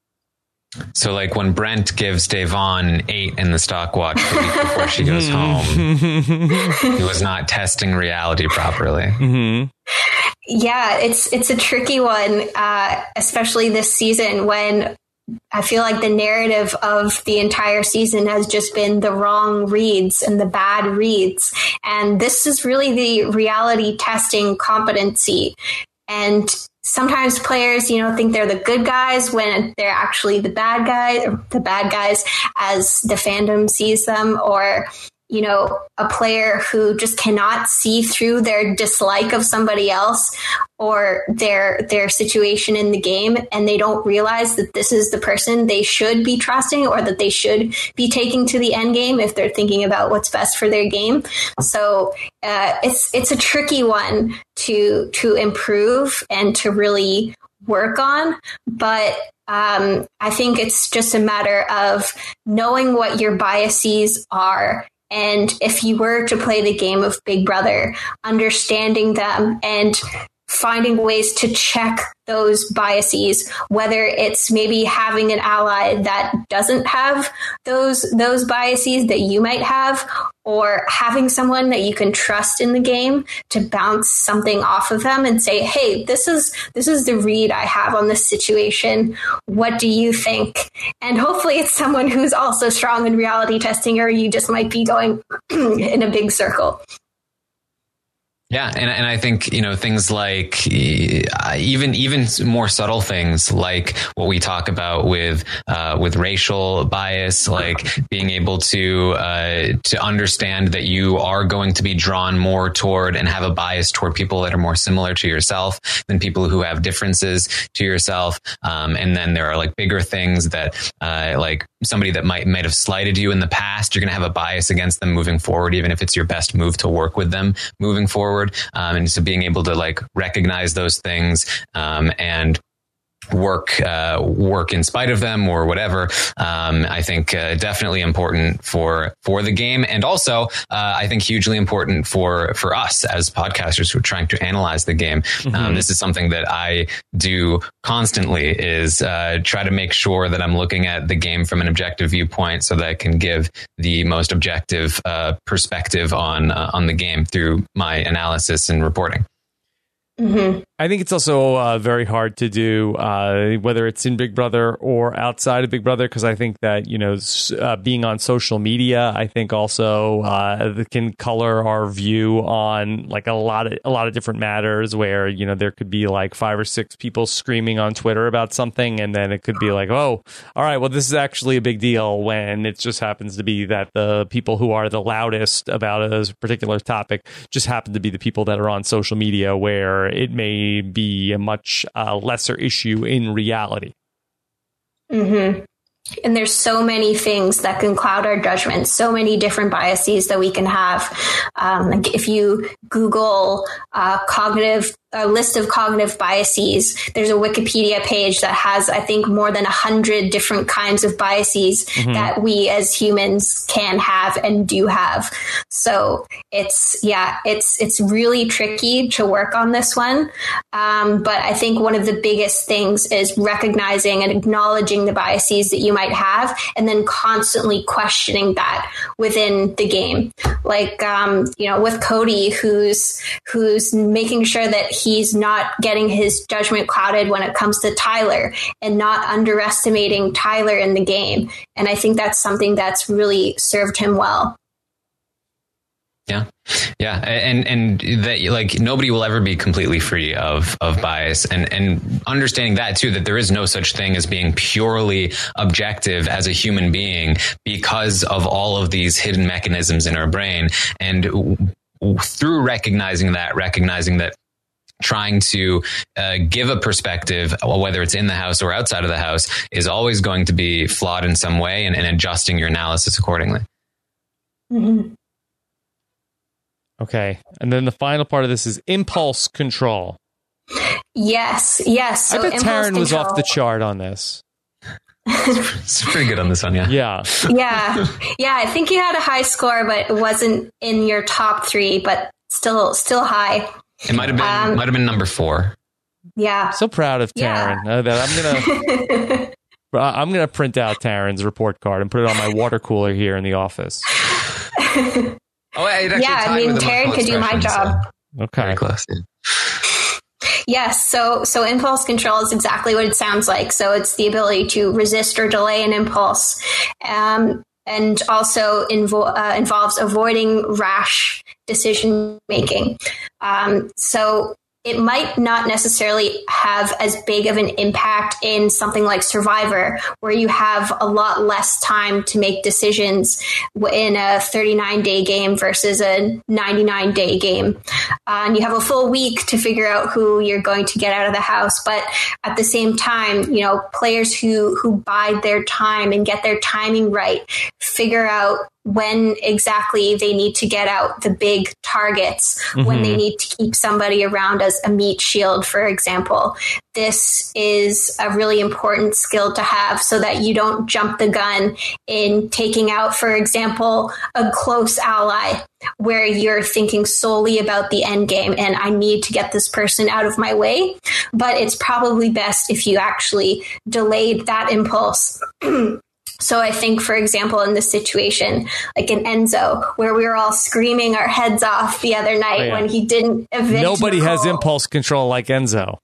So like when Brent gives Devon eight in the stock watch the week before she goes home, he was not testing reality properly. Mm-hmm. Yeah, it's it's a tricky one, uh, especially this season when I feel like the narrative of the entire season has just been the wrong reads and the bad reads. And this is really the reality testing competency. And sometimes players, you know, think they're the good guys when they're actually the bad guys, or the bad guys as the fandom sees them, or, you know, a player who just cannot see through their dislike of somebody else or their their situation in the game, and they don't realize that this is the person they should be trusting or that they should be taking to the end game if they're thinking about what's best for their game. So uh, it's it's a tricky one to to improve and to really work on, but um, I think it's just a matter of knowing what your biases are. And if you were to play the game of Big Brother, understanding them and finding ways to check those biases, whether it's maybe having an ally that doesn't have those those biases that you might have, or having someone that you can trust in the game to bounce something off of them and say, hey, this is this is the read I have on this situation. What do you think? And hopefully it's someone who's also strong in reality testing, or you just might be going in a big circle. Yeah, and and I think, you know, things like uh, even even more subtle things like what we talk about with uh, with racial bias, like being able to uh, to understand that you are going to be drawn more toward and have a bias toward people that are more similar to yourself than people who have differences to yourself. Um, and then there are like bigger things that uh, like somebody that might might have slighted you in the past, you're going to have a bias against them moving forward, even if it's your best move to work with them moving forward. Um, and so being able to like recognize those things um, and work uh, work in spite of them or whatever, um, I think uh, definitely important for for the game, and also uh, I think hugely important for for us as podcasters who are trying to analyze the game. Mm-hmm. Um, this is something that I do constantly, is uh, try to make sure that I'm looking at the game from an objective viewpoint, so that I can give the most objective uh, perspective on uh, on the game through my analysis and reporting. Mm-hmm. I think it's also uh, very hard to do, uh, whether it's in Big Brother or outside of Big Brother, because I think that, you know, uh, being on social media, I think also uh, can color our view on like a lot of a lot of different matters, where, you know, there could be like five or six people screaming on Twitter about something, and then it could be like, oh, all right, well, this is actually a big deal, when it just happens to be that the people who are the loudest about a particular topic just happen to be the people that are on social media, where it may be a much uh, lesser issue in reality. Mm-hmm. And there's so many things that can cloud our judgment, so many different biases that we can have. Um, like if you Google uh, cognitive, a list of cognitive biases, there's a Wikipedia page that has, I think, more than a hundred different kinds of biases mm-hmm. that we as humans can have and do have. So it's, yeah, it's, it's really tricky to work on this one. Um, but I think one of the biggest things is recognizing and acknowledging the biases that you might have, and then constantly questioning that within the game. Like, um, you know, with Cody, who's, who's making sure that he's not getting his judgment clouded when it comes to Tyler, and not underestimating Tyler in the game. And I think that's something that's really served him well. Yeah. Yeah. And, and that, like, nobody will ever be completely free of, of bias, and, and understanding that too, that there is no such thing as being purely objective as a human being, because of all of these hidden mechanisms in our brain. And through recognizing that, recognizing that trying to uh, give a perspective, whether it's in the house or outside of the house, is always going to be flawed in some way, and, and adjusting your analysis accordingly. Mm-hmm. Okay. And then the final part of this is impulse control. Yes. Yes. So I bet Taryn was off the chart on this. It's pretty good on this one. Yeah. Yeah. Yeah. Yeah. I think you had a high score, but it wasn't in your top three, but still, still high. It might have been, um, might have been number four. Yeah. So proud of Taryn. Yeah. Uh, that I'm going to, I'm going to print out Taryn's report card and put it on my water cooler here in the office. Oh, yeah, I mean, Taryn could do my job. So. Okay. Very close. Yeah. Yes, so so impulse control is exactly what it sounds like. So it's the ability to resist or delay an impulse, um, and also invo- uh, involves avoiding rash decision making. Um, so it might not necessarily have as big of an impact in something like Survivor, where you have a lot less time to make decisions in a thirty-nine day game versus a ninety-nine day game. Uh, and you have a full week to figure out who you're going to get out of the house. But at the same time, you know, players who, who bide their time and get their timing right, figure out when exactly they need to get out the big targets, mm-hmm. when they need to keep somebody around as a meat shield, for example. This is a really important skill to have, so that you don't jump the gun in taking out, for example, a close ally, where you're thinking solely about the end game and I need to get this person out of my way. But it's probably best if you actually delayed that impulse. So I think, for example, in this situation, like in Enzo, where we were all screaming our heads off the other night oh, yeah. when he didn't evict Nobody Nicole. has impulse control like Enzo.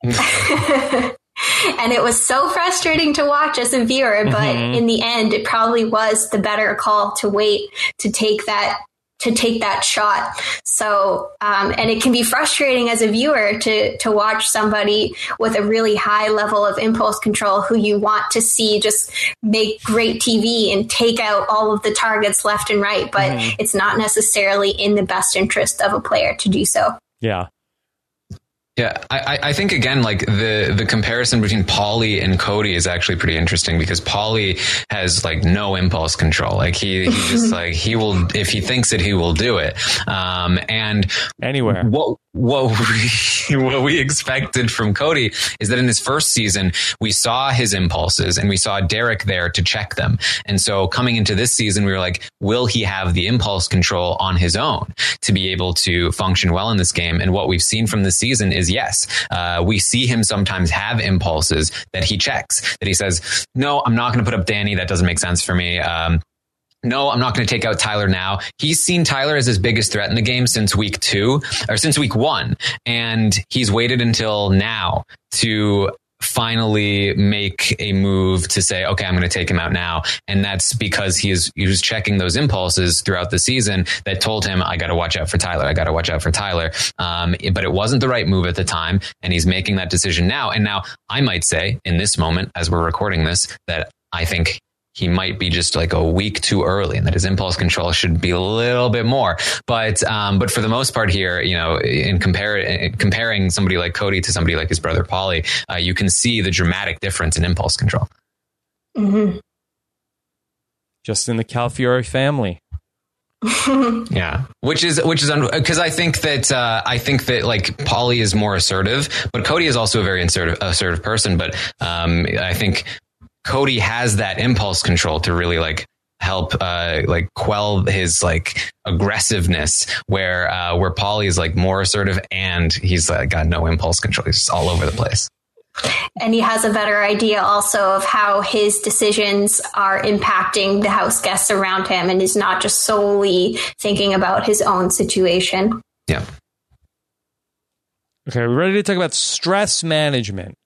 And it was so frustrating to watch as a viewer, but mm-hmm. in the end, it probably was the better call to wait, to take that to take that shot. So, um, and it can be frustrating as a viewer to, to watch somebody with a really high level of impulse control who you want to see just make great T V and take out all of the targets left and right. But mm-hmm. it's not necessarily in the best interest of a player to do so. Yeah. Yeah, I, I think, again, like the, the comparison between Paulie and Cody is actually pretty interesting because Paulie has like no impulse control. Like he, he just like he will, if he thinks it, he will do it. Um, and anywhere. What, what we, what we expected from Cody is that in his first season, we saw his impulses and we saw Derek there to check them. And so coming into this season, we were like, will he have the impulse control on his own to be able to function well in this game? And what we've seen from this season is yes, uh, we see him sometimes have impulses that he checks, that he says, no, I'm not going to put up Danny. That doesn't make sense for me. Um, No, I'm not going to take out Tyler now. He's seen Tyler as his biggest threat in the game since week two or since week one. And he's waited until now to finally make a move to say, okay, I'm going to take him out now. And that's because he is, he was checking those impulses throughout the season that told him, I got to watch out for Tyler. I got to watch out for Tyler. Um, but it wasn't the right move at the time. And he's making that decision now. And now I might say in this moment, as we're recording this, that I think he might be just like a week too early and that his impulse control should be a little bit more. But um, but for the most part here, you know, in, compare, in comparing somebody like Cody to somebody like his brother Paulie, uh, you can see the dramatic difference in impulse control. Mm-hmm. Just in the Calafiore family. Yeah, which is which is because I think that uh, I think that like Paulie is more assertive, but Cody is also a very assertive, assertive person. But um, I think Cody has that impulse control to really like help uh, like quell his like aggressiveness, where uh, where Paulie is like more assertive and he's like got no impulse control. He's just all over the place. And he has a better idea also of how his decisions are impacting the house guests around him and is not just solely thinking about his own situation. Yeah. Okay, we're ready to talk about stress management.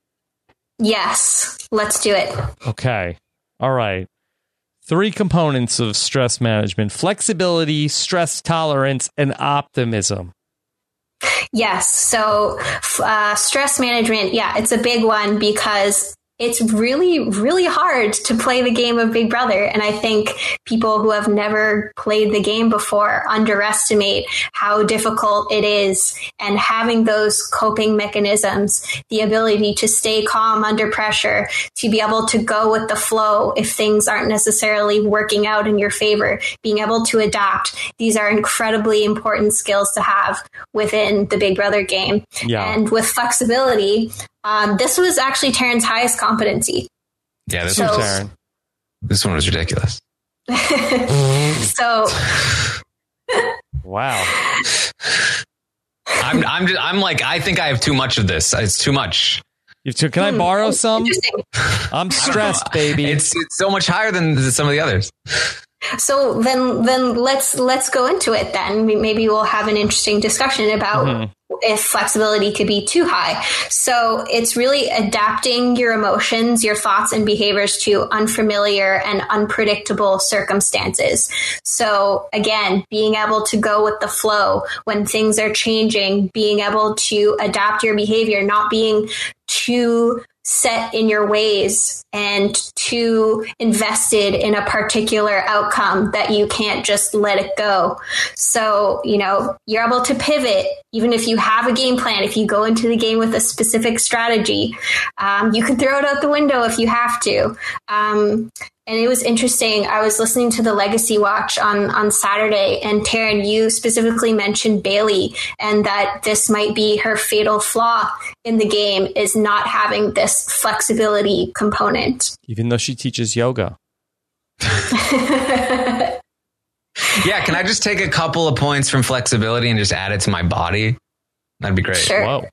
Yes, let's do it. Okay. All right. Three components of stress management: flexibility, stress tolerance, and optimism. Yes. So uh, stress management, yeah, it's a big one because it's really, really hard to play the game of Big Brother. And I think people who have never played the game before underestimate how difficult it is. And having those coping mechanisms, the ability to stay calm under pressure, to be able to go with the flow if things aren't necessarily working out in your favor, being able to adapt. These are incredibly important skills to have within the Big Brother game. Yeah. And with flexibility, Um, this was actually Taryn's highest competency. Yeah, this so, was Taryn. This one was ridiculous. So, wow. I'm, I'm, just, I'm like, I think I have too much of this. It's too much. You too, can I borrow some? I'm stressed, baby. It's, it's so much higher than some of the others. So then, then let's let's go into it. Then maybe we'll have an interesting discussion about mm-hmm. if flexibility could be too high. So it's really adapting your emotions, your thoughts, and behaviors to unfamiliar and unpredictable circumstances. So again, being able to go with the flow when things are changing, being able to adapt your behavior, not being too set in your ways and too invested in a particular outcome that you can't just let it go. So, you know, you're able to pivot, even if you have a game plan. If you go into the game with a specific strategy, um, you can throw it out the window if you have to. Um, And it was interesting. I was listening to the Legacy Watch on, on Saturday, and Taryn, you specifically mentioned Bailey and that this might be her fatal flaw in the game, is not having this flexibility component. Even though she teaches yoga. Yeah, can I just take a couple of points from flexibility and just add it to my body? That'd be great. Sure. Whoa.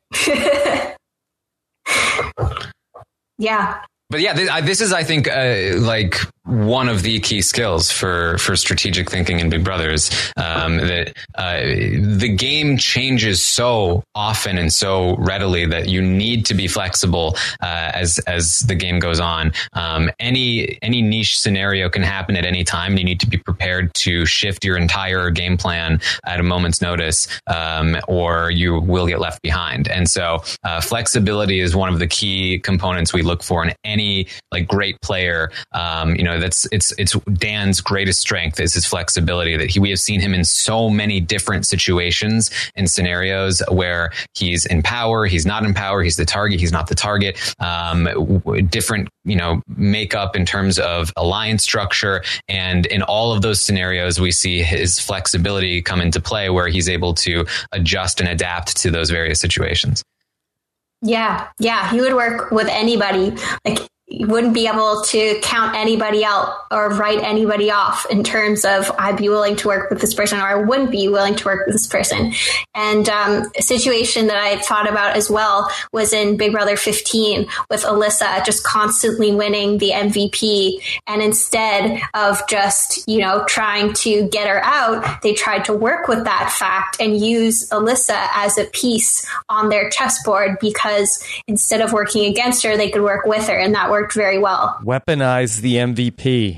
Yeah. But yeah, this, this is, I think, uh, like one of the key skills for, for strategic thinking in Big Brothers. Um, that uh, the game changes so often and so readily that you need to be flexible uh, as as the game goes on. Um, any any niche scenario can happen at any time, and you need to be prepared to shift your entire game plan at a moment's notice, um, or you will get left behind. And so, uh, flexibility is one of the key components we look for in any like great player. Um, you know. That's it's it's Dan's greatest strength is his flexibility. That he we have seen him in so many different situations and scenarios where he's in power, he's not in power, he's the target, he's not the target. Um, w- different you know makeup in terms of alliance structure, and in all of those scenarios, we see his flexibility come into play, where he's able to adjust and adapt to those various situations. Yeah, yeah, he would work with anybody. Like. You wouldn't be able to count anybody out or write anybody off in terms of I'd be willing to work with this person or I wouldn't be willing to work with this person. And um, a situation that I thought about as well was in Big Brother fifteen with Alyssa just constantly winning the M V P. And instead of just, you know, trying to get her out, they tried to work with that fact and use Alyssa as a piece on their chessboard, because instead of working against her, they could work with her. And that worked very well. Weaponize the M V P.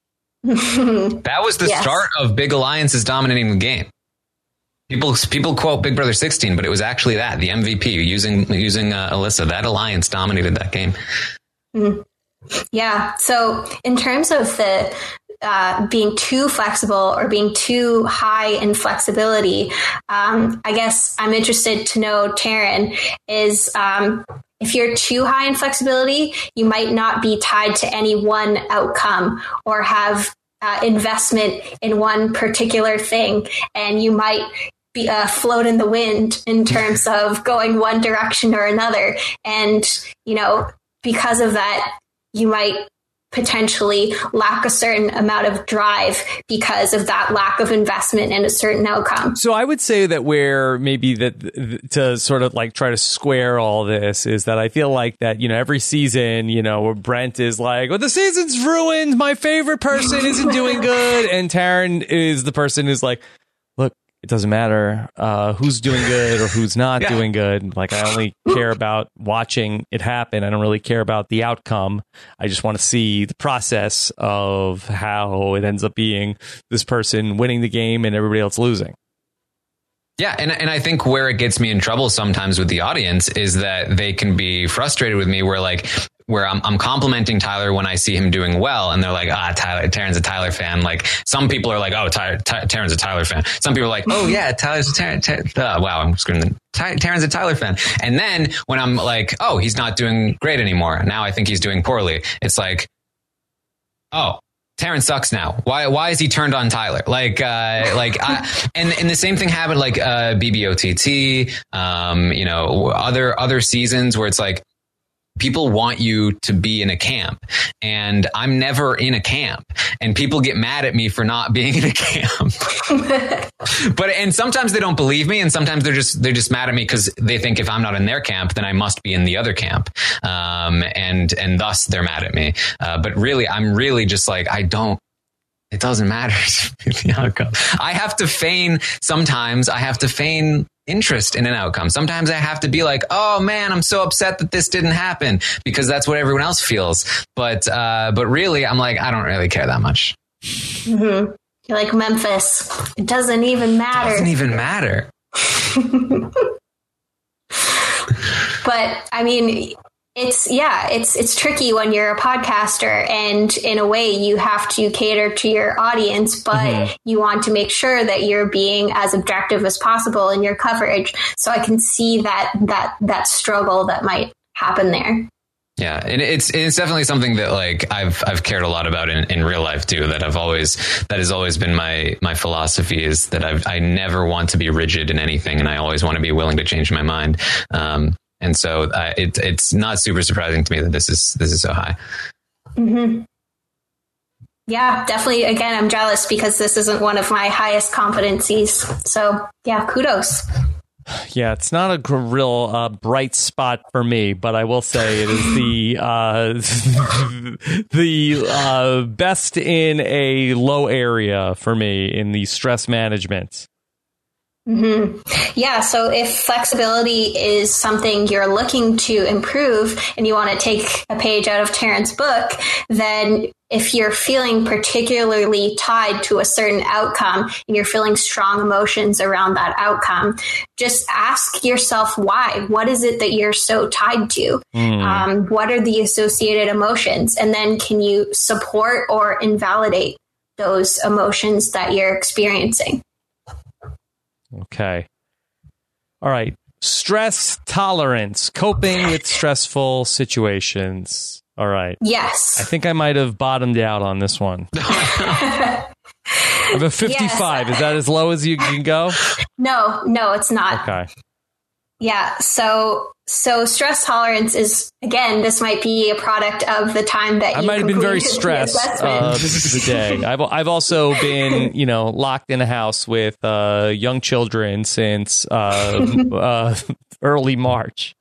That was the yes. start of big alliances dominating the game. People people quote Big Brother sixteen, but it was actually that, the M V P, using using uh, Alyssa. That alliance dominated that game. Mm-hmm. Yeah. So in terms of the uh, being too flexible or being too high in flexibility, um, I guess I'm interested to know, Taryn, is um, if you're too high in flexibility, you might not be tied to any one outcome or have uh, investment in one particular thing, and you might be uh, float in the wind in terms of going one direction or another. And, you know, because of that, you might potentially lack a certain amount of drive because of that lack of investment in a certain outcome. So I would say that where maybe that to sort of like try to square all this is that I feel like that, you know, every season, you know, Brent is like, well, the season's ruined. My favorite person isn't doing good. And Taryn is the person who's like, look, it doesn't matter uh, who's doing good or who's not yeah. doing good. Like, I only care about watching it happen. I don't really care about the outcome. I just want to see the process of how it ends up being this person winning the game and everybody else losing. Yeah, and and I think where it gets me in trouble sometimes with the audience is that they can be frustrated with me where like where I'm, I'm complimenting Tyler when I see him doing well, and they're like, ah, Tyler, Taryn's a Tyler fan. Like, some people are like, oh, Ty, Ty, Taryn's a Tyler fan. Some people are like, oh yeah, Tyler's a Taryn. Ty, uh, wow, I'm screaming. Ty, Taryn's a Tyler fan. And then when I'm like, oh, he's not doing great anymore. Now I think he's doing poorly. It's like, oh, Taryn sucks now. Why? Why is he turned on Tyler? Like, uh, like, I, and and the same thing happened like uh, B B O T T. Um, you know, other other seasons where it's like, people want you to be in a camp, and I'm never in a camp, and people get mad at me for not being in a camp. But and sometimes they don't believe me, and sometimes they're just they're just mad at me because they think if I'm not in their camp, then I must be in the other camp, um, and and thus they're mad at me. Uh, but really, I'm really just like, I don't. It doesn't matter the outcome. I have to feign sometimes. I have to feign interest in an outcome. Sometimes I have to be like, oh man, I'm so upset that this didn't happen, because that's what everyone else feels. But uh, but really, I'm like, I don't really care that much. Mm-hmm. You're like Memphis. It doesn't even matter. It doesn't even matter. But I mean, it's yeah, it's it's tricky when you're a podcaster, and in a way you have to cater to your audience, but mm-hmm. you want to make sure that you're being as objective as possible in your coverage. So I can see that that that struggle that might happen there. Yeah, and it's it's definitely something that like I've I've cared a lot about in, in real life too. That I've always that has always been my my philosophy, is that I've I never want to be rigid in anything, and I always want to be willing to change my mind. Um, And so uh, it, it's not super surprising to me that this is this is so high. Mm-hmm. Yeah, definitely. Again, I'm jealous because this isn't one of my highest competencies. So yeah, kudos. Yeah, it's not a gr- real uh, bright spot for me, but I will say it is the uh, the uh, best in a low area for me in the stress management. Mm-hmm. Yeah. So if flexibility is something you're looking to improve and you want to take a page out of Terrence's book, then if you're feeling particularly tied to a certain outcome and you're feeling strong emotions around that outcome, just ask yourself why. What is it that you're so tied to? Mm. Um, what are the associated emotions? And then can you support or invalidate those emotions that you're experiencing? Okay. All right. Stress tolerance, coping with stressful situations. All right. Yes. I think I might have bottomed out on this one. I have a fifty-five. Yes. Is that as low as you can go? No, no, it's not. Okay. Yeah. So, so stress tolerance is, again, this might be a product of the time that I you might have been very stressed uh, the day. I've I've also been, you know, locked in a house with uh, young children since uh, uh, early March.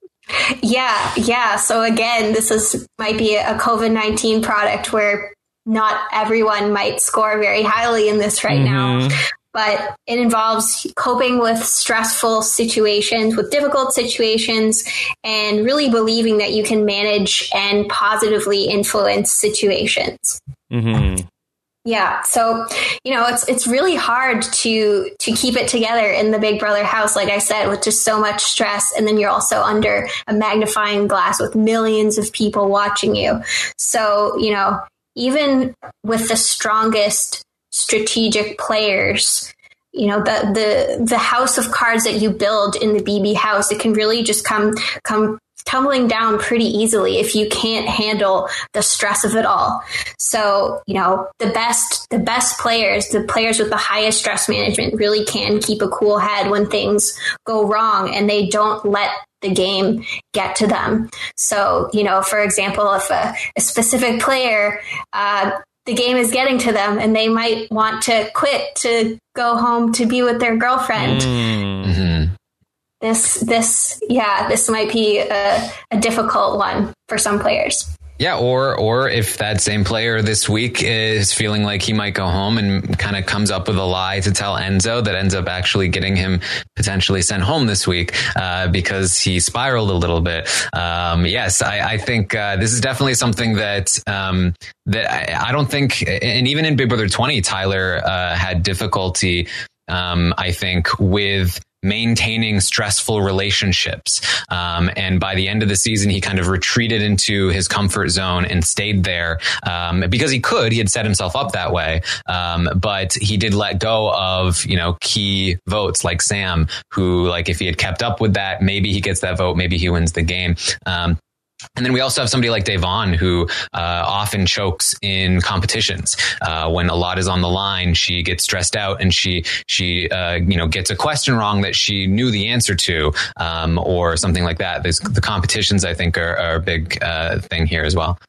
Yeah, yeah. So again, this is might be a COVID nineteen product where not everyone might score very highly in this right mm-hmm. now. But it involves coping with stressful situations, with difficult situations, and really believing that you can manage and positively influence situations. Mm-hmm. Yeah. So, you know, it's it's really hard to to keep it together in the Big Brother house, like I said, with just so much stress. And then you're also under a magnifying glass with millions of people watching you. So, you know, even with the strongest strategic players, you know, the the the house of cards that you build in the B B house, it can really just come come tumbling down pretty easily if you can't handle the stress of it all. So, you know, the best the best players, the players with the highest stress management really can keep a cool head when things go wrong and they don't let the game get to them. So, you know, for example, if a, a specific player uh the game is getting to them and they might want to quit to go home to be with their girlfriend. Mm-hmm. This, this, yeah, this might be a, a difficult one for some players. Yeah, or or if that same player this week is feeling like he might go home and kind of comes up with a lie to tell Enzo that ends up actually getting him potentially sent home this week uh, because he spiraled a little bit. Um, yes, I, I think uh, this is definitely something that um, that I, I don't think, and even in Big Brother twenty, Tyler uh, had difficulty, um, I think, with maintaining stressful relationships. Um, and by the end of the season, he kind of retreated into his comfort zone and stayed there um, because he could. He had set himself up that way. Um, but he did let go of, you know, key votes like Sam, who, like, if he had kept up with that, maybe he gets that vote. Maybe he wins the game. Um, And then we also have somebody like Devon who uh, often chokes in competitions. Uh, when a lot is on the line, she gets stressed out and she she uh, you know gets a question wrong that she knew the answer to, um, or something like that. There's, the competitions, I think, are, are a big uh, thing here as well.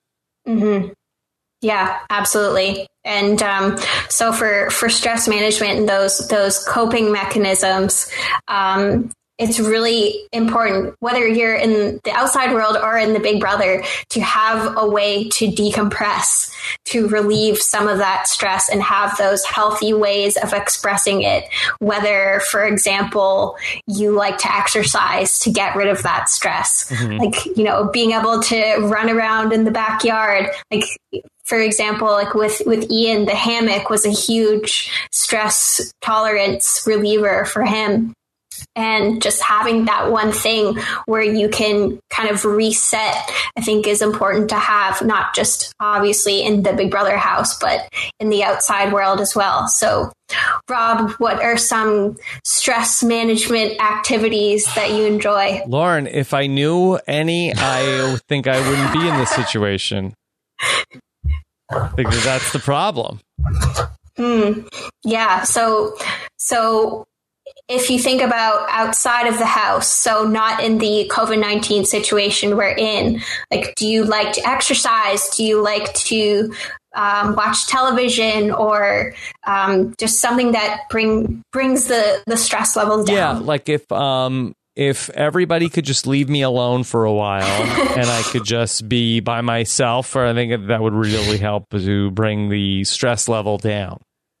Mm-hmm. Yeah, absolutely. And um, so for for stress management and those those coping mechanisms, um, it's really important, whether you're in the outside world or in the Big Brother, to have a way to decompress, to relieve some of that stress and have those healthy ways of expressing it. Whether, for example, you like to exercise to get rid of that stress, mm-hmm. like, you know, being able to run around in the backyard, like, for example, like with, with Ian, the hammock was a huge stress tolerance reliever for him. And just having that one thing where you can kind of reset, I think, is important to have, not just obviously in the Big Brother house, but in the outside world as well. So, Rob, what are some stress management activities that you enjoy? Lauren, if I knew any, I think I wouldn't be in this situation. Because that's the problem. Hmm. Yeah. So, so. If you think about outside of the house, so not in the COVID nineteen situation we're in, like, do you like to exercise? Do you like to um, watch television or um, just something that bring brings the, the stress levels down. Yeah, like if um, if everybody could just leave me alone for a while and I could just be by myself, or I think that would really help to bring the stress level down.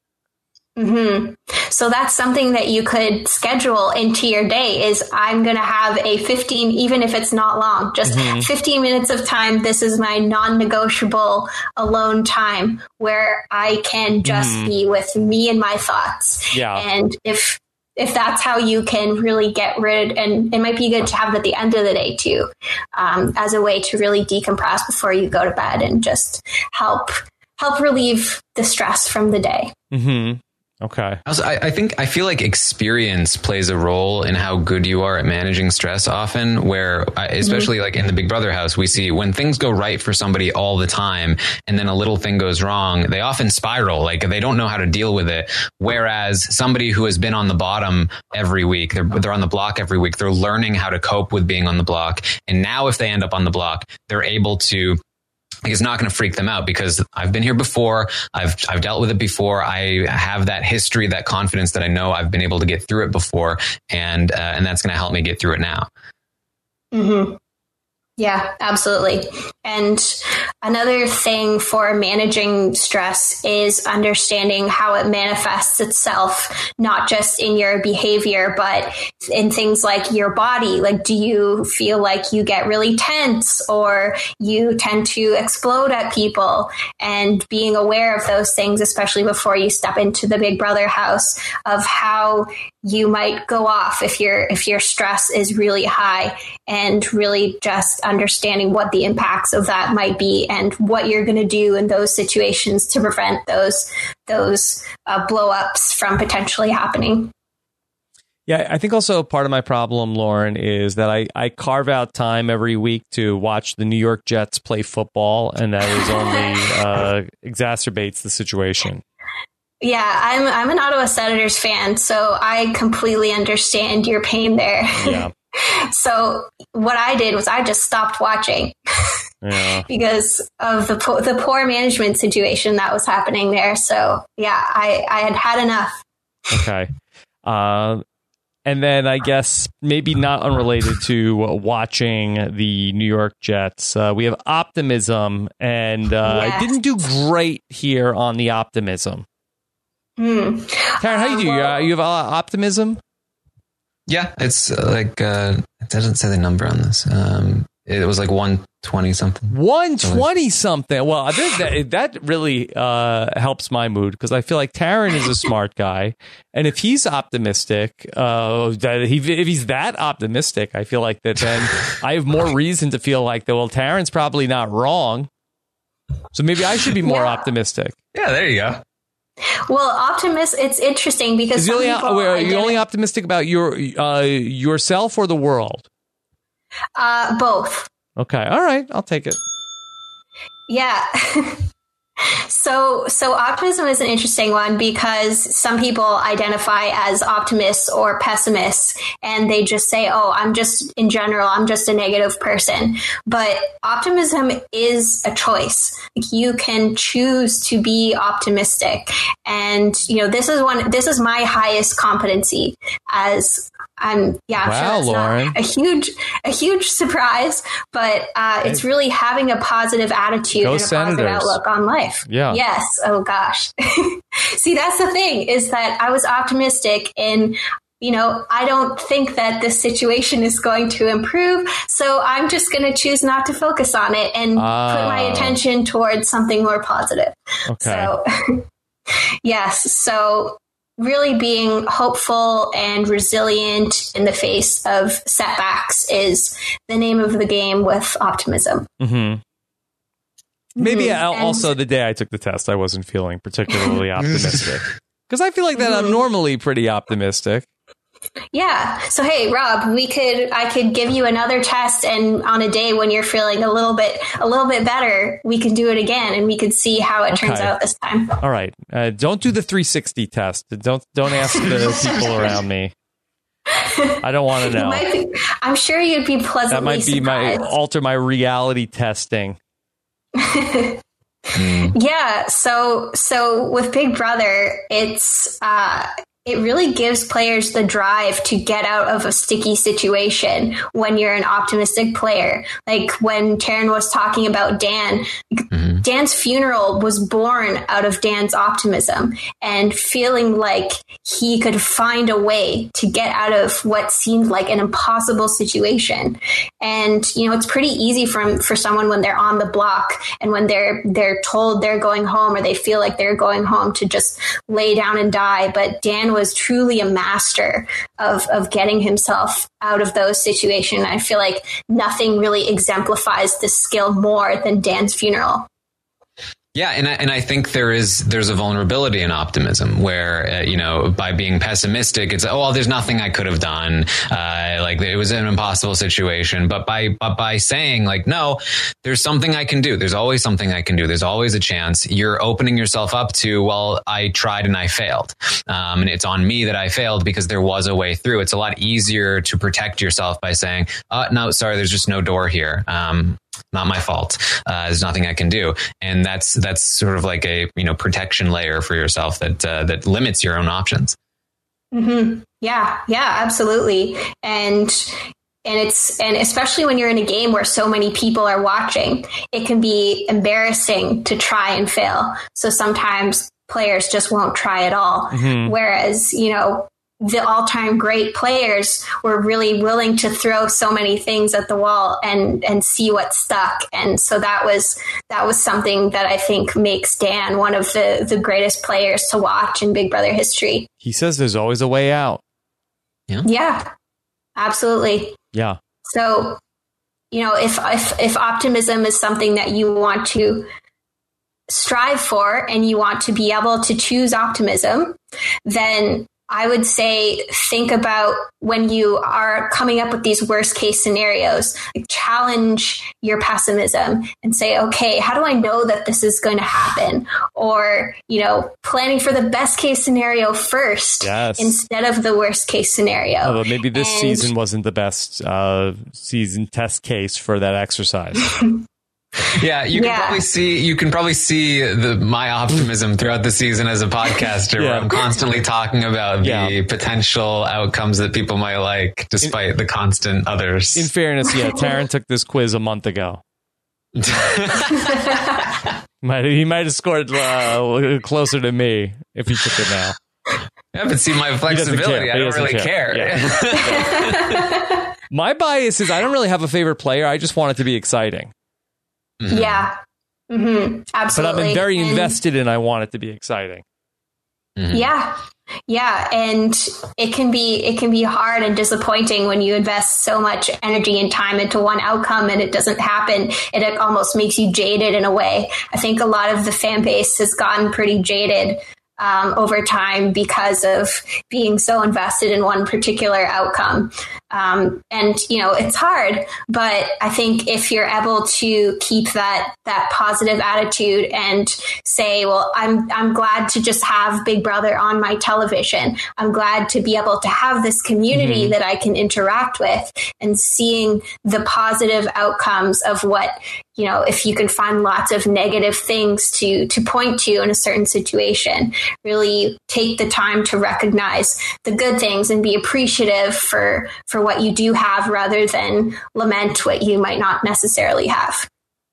Mm-hmm. So that's something that you could schedule into your day is I'm going to have a fifteen, even if it's not long, just mm-hmm. fifteen minutes of time. This is my non-negotiable alone time where I can just mm-hmm. be with me and my thoughts. Yeah. And if, if that's how you can really get rid, and it might be good to have it at the end of the day too, um, as a way to really decompress before you go to bed and just help, help relieve the stress from the day. Mm-hmm. Okay. Also, I, I think I feel like experience plays a role in how good you are at managing stress often, where especially mm-hmm. like in the Big Brother house, we see when things go right for somebody all the time and then a little thing goes wrong, they often spiral, like they don't know how to deal with it. Whereas somebody who has been on the bottom every week, they're, they're on the block every week, they're learning how to cope with being on the block. And now if they end up on the block, they're able to it's not going to freak them out because I've been here before. I've I've dealt with it before. I have that history, that confidence that I know I've been able to get through it before, and uh, and that's going to help me get through it now. Mm-hmm. Yeah, absolutely. And another thing for managing stress is understanding how it manifests itself, not just in your behavior, but in things like your body. Like, do you feel like you get really tense or you tend to explode at people? And being aware of those things, especially before you step into the Big Brother house, of how you might go off if your if your stress is really high, and really just understanding what the impacts of that might be and what you're going to do in those situations to prevent those those uh, blow-ups from potentially happening. Yeah, I think also part of my problem, Lauren, is that I, I carve out time every week to watch the New York Jets play football, and that is only uh, exacerbates the situation. Yeah, I'm I'm an Ottawa Senators fan, so I completely understand your pain there. Yeah. So what I did was I just stopped watching yeah. because of the po- the poor management situation that was happening there. So yeah, I, I had had enough. Okay. Uh, and then I guess maybe not unrelated to watching the New York Jets, uh, we have optimism, and uh, yes. I didn't do great here on the optimism. Hmm. Taryn, how do you do? Well, you have uh, optimism? Yeah, it's uh, like, uh, it doesn't say the number on this. Um, it was like one twenty something. one twenty something. Well, I think that, that really uh, helps my mood because I feel like Taryn is a smart guy. And if he's optimistic, uh, that he, if he's that optimistic, I feel like that then I have more reason to feel like that, well, Taryn's probably not wrong. So maybe I should be more yeah. optimistic. Yeah, there you go. Well, optimist. It's interesting because you only, are you only optimistic about your uh, yourself or the world? Uh, both. Okay. All right. I'll take it. Yeah. So, so optimism is an interesting one because some people identify as optimists or pessimists, and they just say, "Oh, I'm just in general, I'm just a negative person." But optimism is a choice. You can choose to be optimistic, and you know this is one. This is my highest competency as. I'm yeah, I'm wow, sure that's Lauren. not a huge, a huge surprise, but uh, it's really having a positive attitude Go and a Senators. positive outlook on life. Yeah. Yes. Oh gosh. See, that's the thing is that I was optimistic and, you know, I don't think that this situation is going to improve. So I'm just going to choose not to focus on it and oh. put my attention towards something more positive. Okay. So yes. So really being hopeful and resilient in the face of setbacks is the name of the game with optimism. Mm-hmm. Maybe mm-hmm. also and, the day I took the test, I wasn't feeling particularly optimistic. Because I feel like that mm-hmm. I'm normally pretty optimistic. Yeah. So, hey, Rob, we could, I could give you another test, and on a day when you're feeling a little bit, a little bit better, we can do it again, and we could see how it okay. turns out this time. All right. Uh, don't do the three sixty test. Don't, don't ask the people around me. I don't want to know. Be, I'm sure you'd be pleasantly That might be surprised. my alter my reality testing. Mm. Yeah. So, so with Big Brother, it's, uh, it really gives players the drive to get out of a sticky situation when you're an optimistic player. Like when Taryn was talking about Dan, mm-hmm. Dan's funeral was born out of Dan's optimism and feeling like he could find a way to get out of what seemed like an impossible situation. And, you know, it's pretty easy for, for someone when they're on the block and when they're, they're told they're going home or they feel like they're going home to just lay down and die. But Dan was truly a master of, of getting himself out of those situations. I feel like nothing really exemplifies this skill more than Dan's funeral. Yeah, and I, and I think there is there's a vulnerability in optimism where uh, you know, by being pessimistic, it's oh well, there's nothing I could have done, uh, like it was an impossible situation. But by but by saying like no, there's something I can do. There's always something I can do. There's always a chance. You're opening yourself up to well, I tried and I failed, um, and it's on me that I failed because there was a way through. It's a lot easier to protect yourself by saying, uh, no, sorry, there's just no door here. Um, Not my fault. Uh, there's nothing I can do, and that's that's sort of like a you know protection layer for yourself that uh, that limits your own options. Mm-hmm. Yeah, yeah, absolutely, and and it's and especially when you're in a game where so many people are watching, it can be embarrassing to try and fail. So sometimes players just won't try at all. Mm-hmm. Whereas you know. The all-time great players were really willing to throw so many things at the wall and, and see what stuck. And so that was that was something that I think makes Dan one of the, the greatest players to watch in Big Brother history. He says there's always a way out. Yeah, yeah, absolutely. Yeah. So, you know, if, if if optimism is something that you want to strive for and you want to be able to choose optimism, then I would say think about when you are coming up with these worst case scenarios, like challenge your pessimism and say, okay, how do I know that this is going to happen? Or, you know, planning for the best case scenario first yes. instead of the worst case scenario. Oh, but maybe this and, season wasn't the best uh, season test case for that exercise. Yeah, you can yeah. probably see you can probably see the my optimism throughout the season as a podcaster, yeah. where I'm constantly talking about the yeah. potential outcomes that people might like, despite in, the constant others. In fairness, yeah, Taryn took this quiz a month ago. might he might have scored uh, closer to me if he took it now. Yeah, but see my flexibility. I don't really care. care. Yeah. My bias is I don't really have a favorite player. I just want it to be exciting. Mm-hmm. Yeah, mm-hmm. Absolutely. But I'm very and, invested and I want it to be exciting. Mm-hmm. Yeah, yeah, and it can be it can be hard and disappointing when you invest so much energy and time into one outcome and it doesn't happen. And it almost makes you jaded in a way. I think a lot of the fan base has gotten pretty jaded Um, over time because of being so invested in one particular outcome. Um, and, you know, it's hard, but I think if you're able to keep that, that positive attitude and say, well, I'm, I'm glad to just have Big Brother on my television. I'm glad to be able to have this community mm-hmm. that I can interact with and seeing the positive outcomes of what, you know, if you can find lots of negative things to, to point to in a certain situation, really take the time to recognize the good things and be appreciative for, for what you do have rather than lament what you might not necessarily have.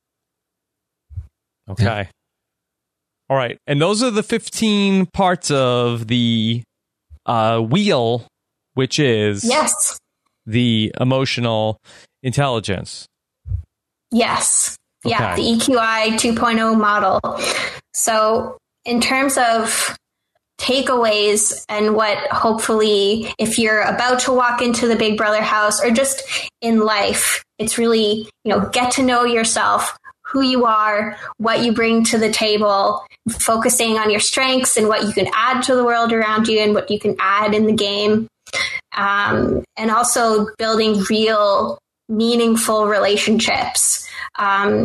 Okay. All right. And those are the fifteen parts of the uh, wheel, which is yes. the emotional intelligence. Yes. Okay. Yeah. The E Q I two point oh model. So in terms of takeaways and what hopefully if you're about to walk into the Big Brother house or just in life, it's really, you know, get to know yourself, who you are, what you bring to the table, focusing on your strengths and what you can add to the world around you and what you can add in the game. Um, and also building real meaningful relationships. Um,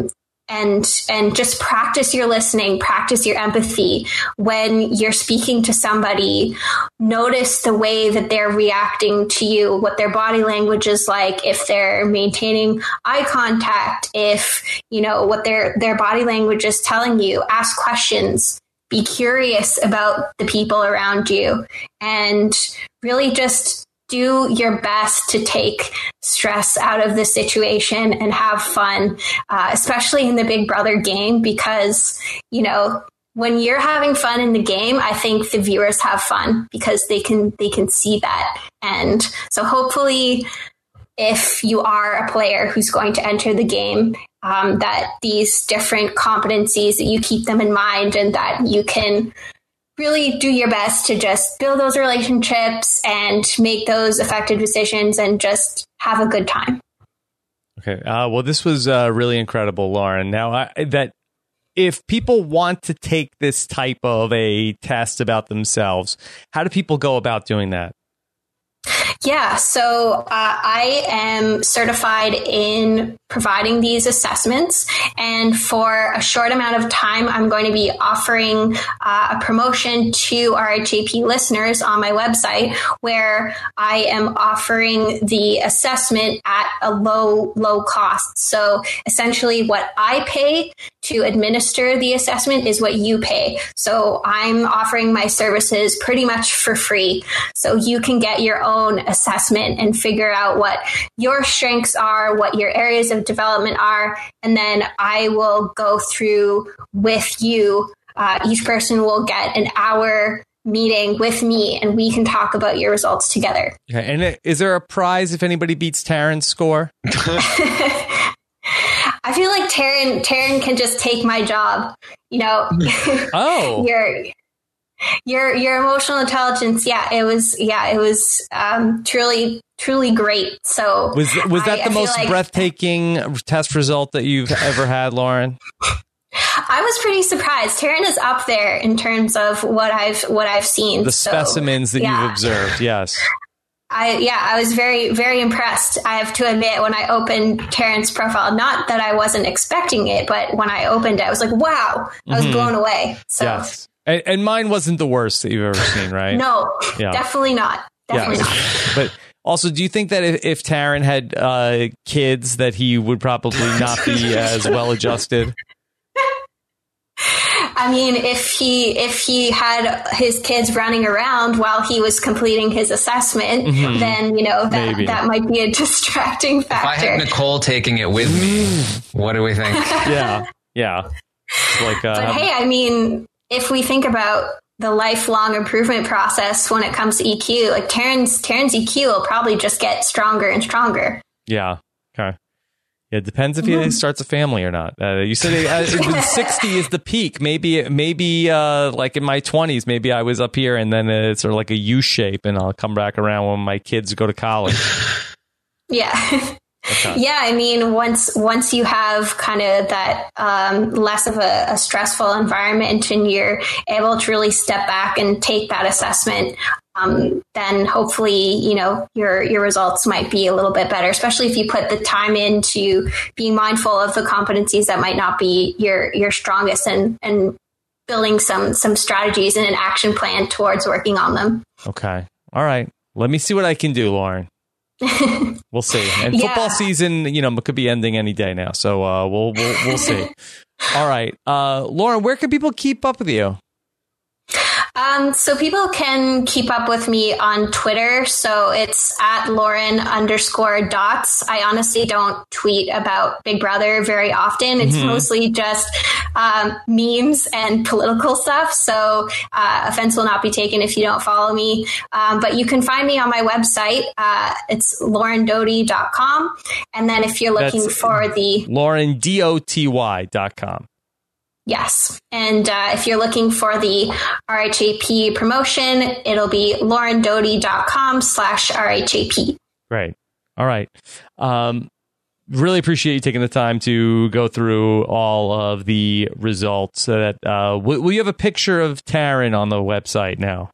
and and just practice your listening, practice your empathy. When you're speaking to somebody, notice the way that they're reacting to you, what their body language is like, if they're maintaining eye contact, if, you know, what their their body language is telling you. Ask questions. Be curious about the people around you, and really just do your best to take stress out of the situation and have fun, uh, especially in the Big Brother game, because, you know, when you're having fun in the game, I think the viewers have fun because they can they can see that. And so hopefully, if you are a player who's going to enter the game, um, that these different competencies, that you keep them in mind, and that you can really do your best to just build those relationships and make those effective decisions and just have a good time. Okay. Uh, well, this was uh, really incredible, Lauren. Now, I, that if people want to take this type of a test about themselves, how do people go about doing that? Yeah, so uh, I am certified in providing these assessments, and for a short amount of time, I'm going to be offering uh, a promotion to R H A P listeners on my website, where I am offering the assessment at a low, low cost. So essentially what I pay to administer the assessment is what you pay. So I'm offering my services pretty much for free. So you can get your own assessment and figure out what your strengths are, what your areas of development are, and then I will go through with you. Uh, each person will get an hour meeting with me, and we can talk about your results together. Okay. And is there a prize if anybody beats Taryn's score? I feel like Taryn Taryn can just take my job. You know, oh, your your your emotional intelligence. Yeah, it was. Yeah, it was um, truly truly great. So was was that I, the I most like, breathtaking test result that you've ever had, Lauren? I was pretty surprised. Taryn is up there in terms of what I've what I've seen. The so, specimens that yeah. you've observed. Yes. I, yeah, I was very, very impressed. I have to admit, when I opened Taryn's profile, not that I wasn't expecting it, but when I opened it, I was like, wow, I was mm-hmm. blown away. So, yes. And, and mine wasn't the worst that you've ever seen, right? No, yeah. definitely not. Definitely yes. not. But also, do you think that if, if Taryn had uh, kids, that he would probably not be as well adjusted? I mean, if he if he had his kids running around while he was completing his assessment, mm-hmm. then, you know, that, that might be a distracting factor. If I had Nicole taking it with me, what do we think? Yeah, yeah. Like, uh, but hey, I mean, if we think about the lifelong improvement process when it comes to E Q, like Taryn's Taryn's E Q will probably just get stronger and stronger. Yeah. Okay. It depends if he mm. starts a family or not. Uh, you said uh, sixty is the peak. Maybe, maybe uh, like in my twenties, maybe I was up here and then it's sort of like a U shape, and I'll come back around when my kids go to college. Yeah. Okay. Yeah, I mean, once once you have kind of that um, less of a, a stressful environment, and you're able to really step back and take that assessment, um, then hopefully, you know, your your results might be a little bit better, especially if you put the time into being mindful of the competencies that might not be your your strongest, and and building some some strategies and an action plan towards working on them. Okay. All right. Let me see what I can do, Lauren. We'll see. And yeah. Football season, you know, could be ending any day now. So uh, we'll, we'll we'll see. All right. Uh, Lauren, where can people keep up with you? Um, so people can keep up with me on Twitter. So it's at Lauren underscore dots. I honestly don't tweet about Big Brother very often. It's mm-hmm. mostly just um, memes and political stuff. So uh, offense will not be taken if you don't follow me. Um, but you can find me on my website. Uh, it's lauren doty dot com. And then if you're looking That's for the lauren doty dot com. Yes. And uh, if you're looking for the R H A P promotion, it'll be lauren doty dot com slash R H A P. Great. All right. Um, really appreciate you taking the time to go through all of the results. So that uh, will, will you have a picture of Taryn on the website now?